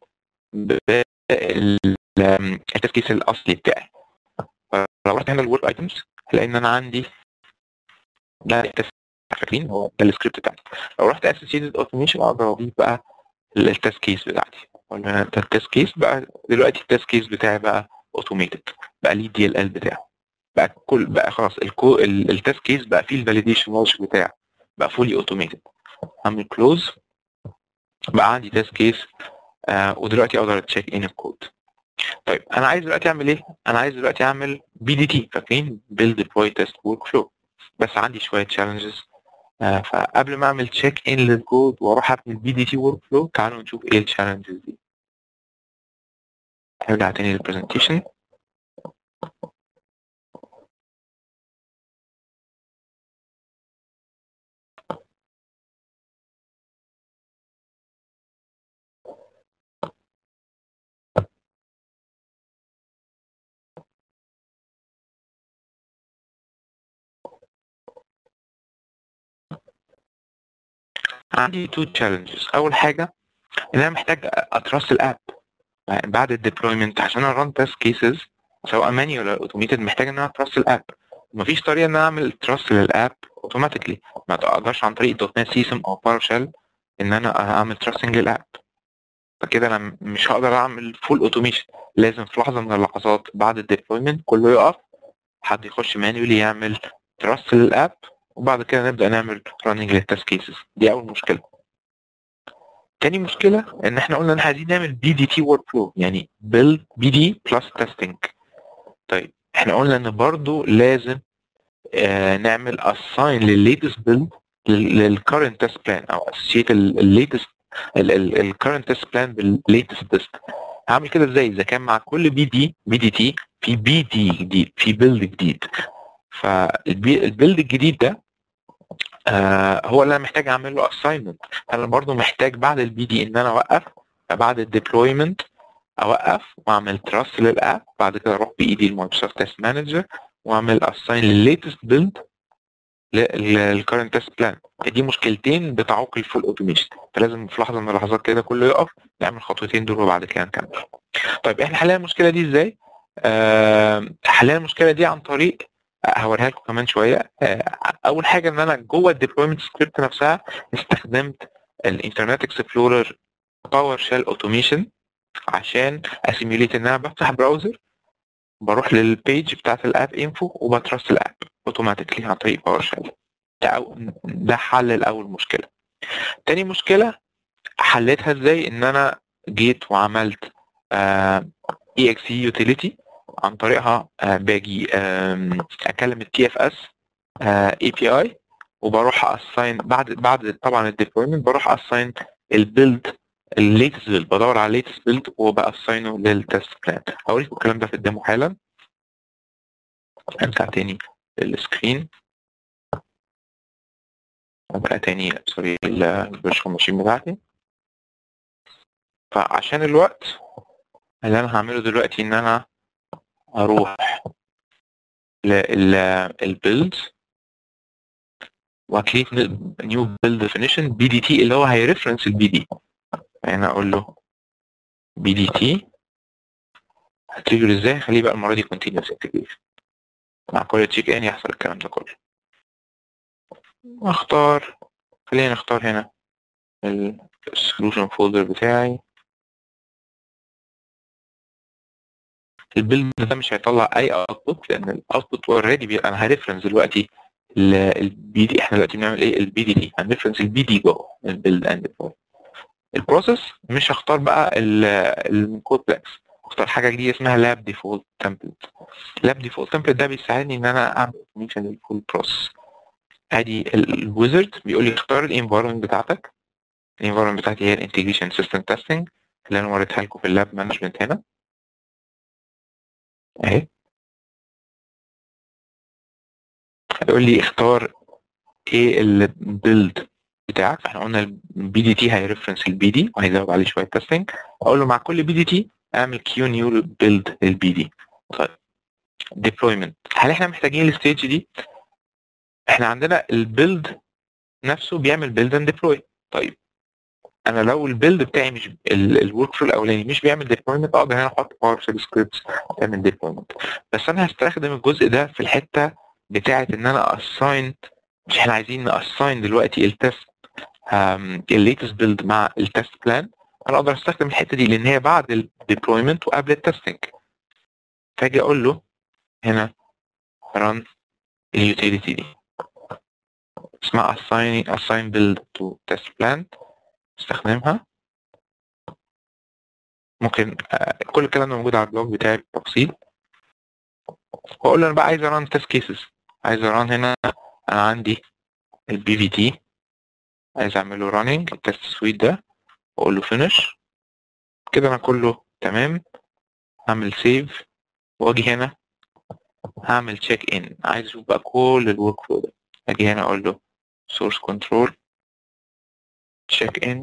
بالتست كيس الاصلي بتاعي. فلو رحت هنا الورك ايتمز هلاقي ان انا عندي ده التست، فاكرين هو ده السكريبت بتاعتي. لو رحت اسوسيتد اوتوميشن اقدر اضيف بقى التست كيس بتاعتي، قلنا التست كيس بقى دلوقتي التست كيس بتاعي بقى اوتوميتد، بقى ليه دي ال ال بتاعه، بقى كل بقى خلاص الكو التست كيس بقى فيه الفاليديشن لوجيك بتاعه، بقى فولي اوتوميتد. اعمل كلوز، بقى عندي تست كيس. آه ودلوقتي اقدر تشيك ان الكود. طيب انا عايز دلوقتي اعمل ايه؟ انا عايز دلوقتي اعمل بي دي تي، فاكرين بيلد ديبلوي تيست ورك فلو، بس عندي شويه تشالنجز. آه فقبل ما اعمل تشيك ان للكود واروح ابني البي دي تي ورك فلو، تعالوا نشوف ايه التشالنجز دي. هرجع تاني للبرزنتيشن. عندي تو تشالنجز. اول حاجه ان انا محتاج اترست الاب بعد الديبلويمنت عشان اران تيست كيسز، سواء مانيوال او اوتوميتد، محتاج ان انا اترست الاب. مفيش طريقه ان انا اعمل تراست للاب اوتوماتيكلي، ما تقدرش عن طريق دوت نت سيستم او باورشيل ان انا اعمل تراستنج للاب. فكده انا مش هقدر اعمل فول اوتوميشن، لازم في لحظه من اللحظات بعد الديبلويمنت كله يقف، حد يخش مانيولي يعمل تراست للاب، وبعد كده نبدا نعمل راننج للتست كيسز. دي اول مشكله. تاني مشكله ان احنا قلنا ان احنا عايزين نعمل بي دي تي ورك فلو، يعني بيلد بي دي بلس تيستنج. طيب احنا قلنا ان برضو لازم آه نعمل assign للليتست بيلد للكرنت تيست بلان، او associate الليتست الكرنت تيست بلان بالليتست تيست. هعمل كده ازاي؟ اذا كان مع كل بي دي بي دي تي في بي دي جديد، في بيلد جديد. فالبيلد الجديد ده آه هو اللي انا محتاج اعمل له اساينمنت. انا برضو محتاج بعد البي دي ان انا اوقف، بعد الديبلويمنت اوقف واعمل تراست للاب، بعد كده اروح بايدي المايكروسوفت تيست مانجر واعمل اساين للليتست بيلد للكرنت تيست بلان. دي مشكلتين بتعوق الفول اوتوميشن، فلازم في لحظه من اللحظات كده كله يقف، نعمل الخطوتين دول وبعد كده نكمل. طيب احنا حلينا المشكله دي ازاي؟ آه حلينا المشكله دي عن طريق، هوريها لكم كمان شويه. آه اول حاجه ان انا جوه الديبلويمنت سكريبت نفسها استخدمت الانترنت اكسبلورر باور شيل اوتوميشن عشان اسيميوليت ان انا بفتح براوزر، بروح للبيج بتاعت الاب انفو وبترست الاب اوتوماتيكلي عن طريق باور شيل. ده, أو- ده حل الاول مشكله. تاني مشكله حليتها ازاي؟ ان انا جيت وعملت اي اكس اي يوتيليتي، عن طريقها آه باجي آم، اكلم التي اف اس اي بي اي، وبروح اساين بعد بعد طبعا الديبلويمنت بروح اساين البيلد الليتست بيلد، بدور على الليتست بيلد وباساينه للتست بلان. هوريكم الكلام ده في الديمو حالا. ارجع تاني للسكرين، ارجع تاني سوري الفيرتشوال ماشين بتاعتي. فعشان الوقت اللي انا هعمله دلوقتي ان انا اروح للبيلد وهكليك نيو بيلد ديفينيشن بي دي تي اللي هو هيرفرنس البي دي. يعني اقول له بي دي تي هتريجر ازاي؟ خليه بقى المره دي كونتينوس انتجريشن، مع كل تشيك ان يحصل الكلام ده كله. اختار، خلينا نختار هنا السولوشن فولدر بتاعي. البيلد ده مش هيطلع اي اوتبوت لان الاوتبوت اوريدي بيبقى انا هريفرنس دلوقتي البي دي. احنا دلوقتي بنعمل ايه؟ البي دي تي هنريفرنس البي دي جوه البيلد اند ديبلوي. البروسيس مش هختار بقى الكود بلاكس، اختار حاجه جديده اسمها لاب ديفولت تمبلت. لاب ديفولت تمبلت ده بيساعدني ان انا اعمل اوتوميشن للفول بروسيس. ادي الويزرد بيقول لي اختار الانفايرمنت بتاعتك. الانفايرمنت بتاعتي هي الانتجريشن سيستم تيستنج اللي انا وريتها لكم في اللاب مانجمنت هنا اهي. هيقول لي اختار ايه البيلد بتاعك. احنا قلنا البي دي تي هيرفرنس البي دي وهيزود عليه شويه تيستنج. اقول له مع كل بي دي تي اعمل كيو نيو بيلد للبي دي. طيب ديبلويمنت، هل احنا محتاجين الستيج دي؟ احنا عندنا البيلد نفسه بيعمل بيلد اند ديبلوي. طيب انا لو البيلد بتاعي مش الورك فلو الاولاني مش بيعمل ديبلويمنت، اقدر هنا احط باور شيل سكريبتس تعمل ديبلويمنت. بس انا هستخدم الجزء ده في الحته بتاعه ان انا اساين. مش احنا عايزين ناساين دلوقتي التست الليتست بيلد مع التست بلان؟ انا اقدر استخدم الحته دي لان هي بعد الديبلويمنت وقبل التستنج. فاجي اقول له هنا run اليوتيليتي دي اسمها assign assign build to test plan، استخدمها. ممكن آه كل الكلام ده موجود على البلوج بتاعي بالتفصيل. واقول له انا بقى عايز اران تيست كيسز، عايز اران هنا انا عندي البي في تي عايز اعمل له راننج التست سويت ده، واقول له فينش. كده انا كله تمام. هعمل سيف واجي هنا هعمل تشيك ان، عايز اشوف بقى كل الورك فلو ده. اجي هنا اقول له سورس كنترول تشيك ان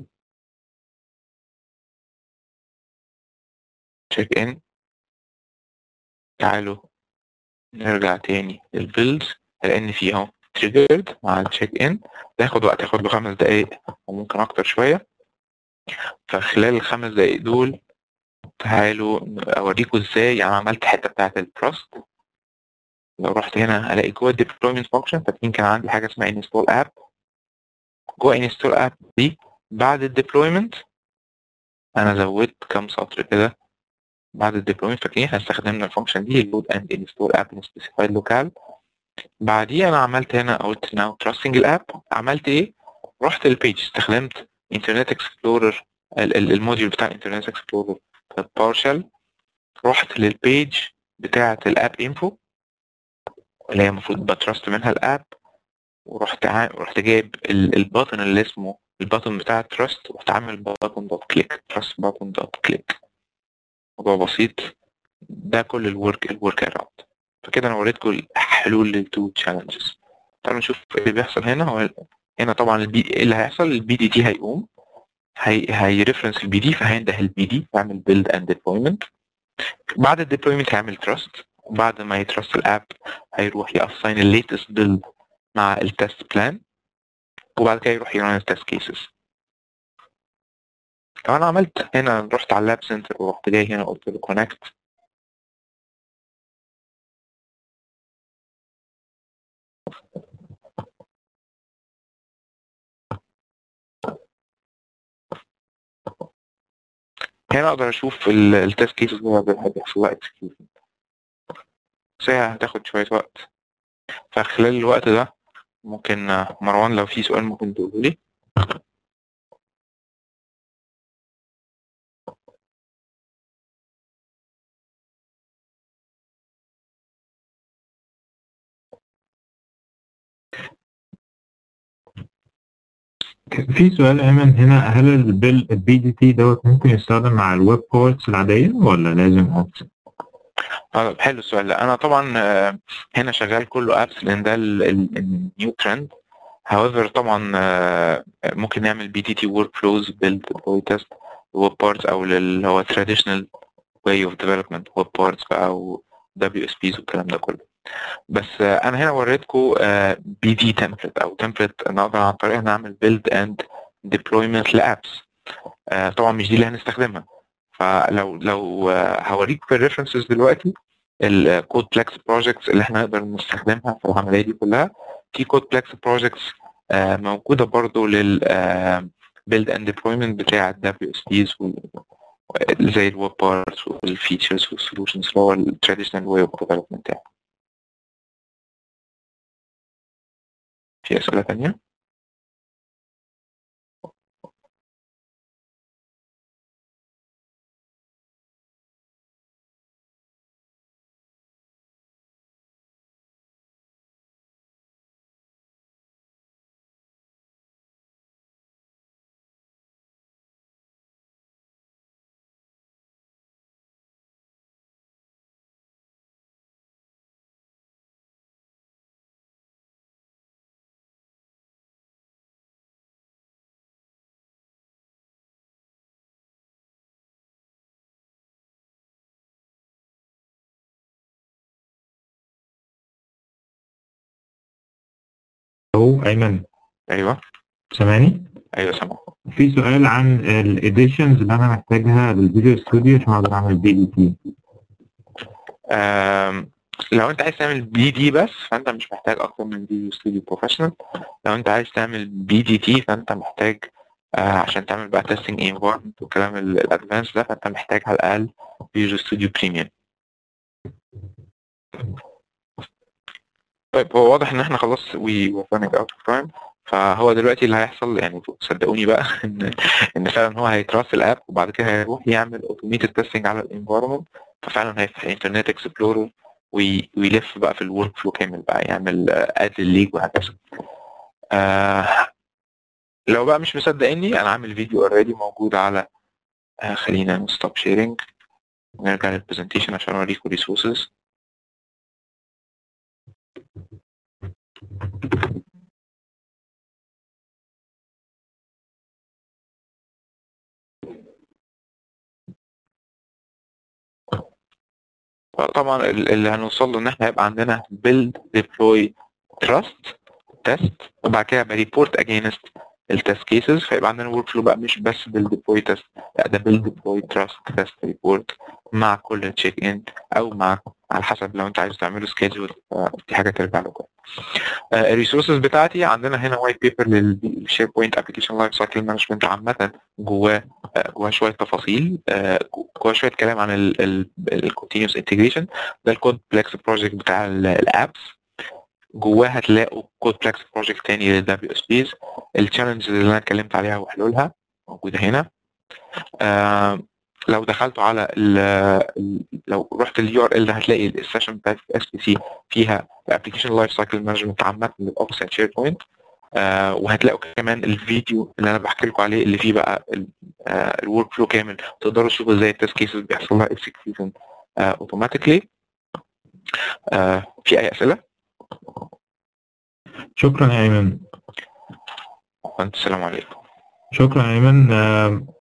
تشيك ان. تعالوا نرجع تاني للبيلد لان فيه اهو تريجرد مع التشيك ان. ده ياخد وقت، ياخد له خمس دقايق وممكن اكتر شويه. فخلال الخمس دقايق دول تعالوا اوريكم ازاي انا عملت حته بتاعت التراست. لو رحت هنا هلاقي جوه الديبلويمنت فانكشن فاكرين كان عندي حاجه اسمها انستول اب. جوه انستول اب دي بعد الديبلويمنت انا زودت كام سطر كده. بعد الديبلويمنت فاكرين احنا استخدمنا الفانكشن دي لود اند انستول اب ان سبيسيفايد لوكال. بعديه انا عملت هنا قلت ناو تراستنج الاب. عملت ايه؟ رحت البيج استخدمت انترنت اكسبلورر الموديول بتاع انترنت اكسبلورر باور شيل. رحت للبيج بتاعه الاب انفو اللي هي المفروض بتراست منها الاب، ورحت ع... رحت جايب البutton اللي اسمه البutton بتاع تراست، ورحت عامل button دوت كليك تراست button دوت كليك. الموضوع بسيط. ده كل الورك الورك اراوند. فكده انا وريتكم الحلول للتو تشالنجز. تعالوا نشوف ايه اللي بيحصل هنا. هو هنا طبعا البي إيه اللي هيحصل، البي دي تي هيقوم هي هيريفرنس البي دي، فهينده البي دي يعمل بيلد اند ديبلويمنت. بعد الديبلويمنت هيعمل تراست، وبعد ما يتراست الاب هيروح ياساين الليتست بيلد مع التست بلان، وبعد كده يروح يران التست كيسز. لو انا عملت هنا، رحت على اللاب سنتر ورحت جاي هنا قلت له كونكت، هنا اقدر اشوف التست كيسز اللي هيحصل لها اكسكيوشن. بس هي هتاخد شويه وقت. فخلال الوقت ده ممكن مروان لو في سؤال ممكن تقوله لي. في سؤال أيمن هنا، هل البيل البي دي تي دوت ممكن يستخدم مع الويب بورتس العادية ولا لازم أوبشن؟ آه، حلو السؤال ده. انا طبعا آه، هنا شغال كله ابس لان ده النيو ترند. however طبعا آه، ممكن نعمل بي تي تي ورك فلوز بيلد ديبلوي تيست ويب بارتس، او اللي هو traditional way of development ويب بارتس بقى، او دبليو اس بيز والكلام ده كله. بس آه، انا هنا وريتكم بي دي تمبلت او تمبلت نقدر عن طريقها نعمل بيلد اند ديبلويمنت لابس. طبعا مش دي اللي هنستخدمها. فلو لو آه، هوريك في الريفرنسز دلوقتي الكود بلكس بروجكتس اللي احنا نقدر نستخدمها في العمليه دي كلها. في كود بلكس بروجكتس موجوده برضو لل بيلد اند ديبلويمنت بتاع الدبليو اس بيز، زي الويب بارتس والفيتشرز والسولوشنز اللي هو التراديشنال واي اوف ديفلوبمنت بتاعه. في اسئله ثانيه؟ أو أيمن ايوه سامعني؟ ايوه سامع. في سؤال عن الإيديشنز اللي أنا محتاجها للفيديو ستوديو عشان أقدر أعمل بي دي تي. آم، لو انت عايز تعمل بي دي بس فانت مش محتاج اكتر من فيديو ستوديو بروفيشنال. لو انت عايز تعمل بي دي تي فانت محتاج آه عشان تعمل بقى تيستنج انفايرمنت وكلام الادفانس ده، فانت محتاج على الاقل فيجوال ستوديو بريميوم. طيب هو واضح ان احنا خلاص وي running اوت اوف تايم. فهو دلوقتي اللي هيحصل يعني صدقوني بقى ان ان فعلا هو هيتراس الاب وبعد كده هيروح يعمل اوتوميتد تيستنج على الانفايرمنت. ففعلا هيفتح انترنت اكسبلورر ويلف بقى في الورك فلو كامل بقى، يعمل اد للليج وهكذا. آه لو بقى مش مصدقيني انا عامل فيديو اوريدي موجود على آه خلينا نستوب شيرنج ونرجع للبرزنتيشن عشان اوريكم ريسورسز. طبعا اللي هنوصل له ان احنا هيبقى عندنا build deploy trust test، وبعد كده يبقى report against التست كيسز. فيبقى عندنا ورك فلو بقى مش بس build deploy test، لا ده build deploy trust test report مع كل تشيك ان، او مع على حسب لو انت عايز تعمله سكيدجول دي حاجه ترجع له. الريسورسز بتاعتي عندنا هنا وايت بيبر للشير بوينت ابلكيشن لايف سايكل مانجمنت عامه، جواه جواه شويه تفاصيل، جواه شويه كلام عن الكونتينوس انتجريشن. ده الكود بلكس بروجكت بتاع الابس. جواه هتلاقوا كود بلكس بروجكت تاني للدبليو اس بيز. التشالنج اللي انا اتكلمت عليها وحلولها موجوده هنا. آه لو دخلتوا على ال لو رحت اليو ار ال ده هتلاقي السيشن بتاعت اس بي سي فيها الابلكيشن لايف سايكل مانجمنت عامه للاوفيس اند شير بوينت. آه وهتلاقوا كمان الفيديو اللي انا بحكي لكم عليه اللي فيه بقى الورك فلو كامل، تقدروا تشوفوا ازاي التست كيسز بيحصل لها اكسكيوشن اوتوماتيكلي. في اي اسئله؟ شكرا يا ايمن. السلام عليكم. شكرا يا ايمن. آه،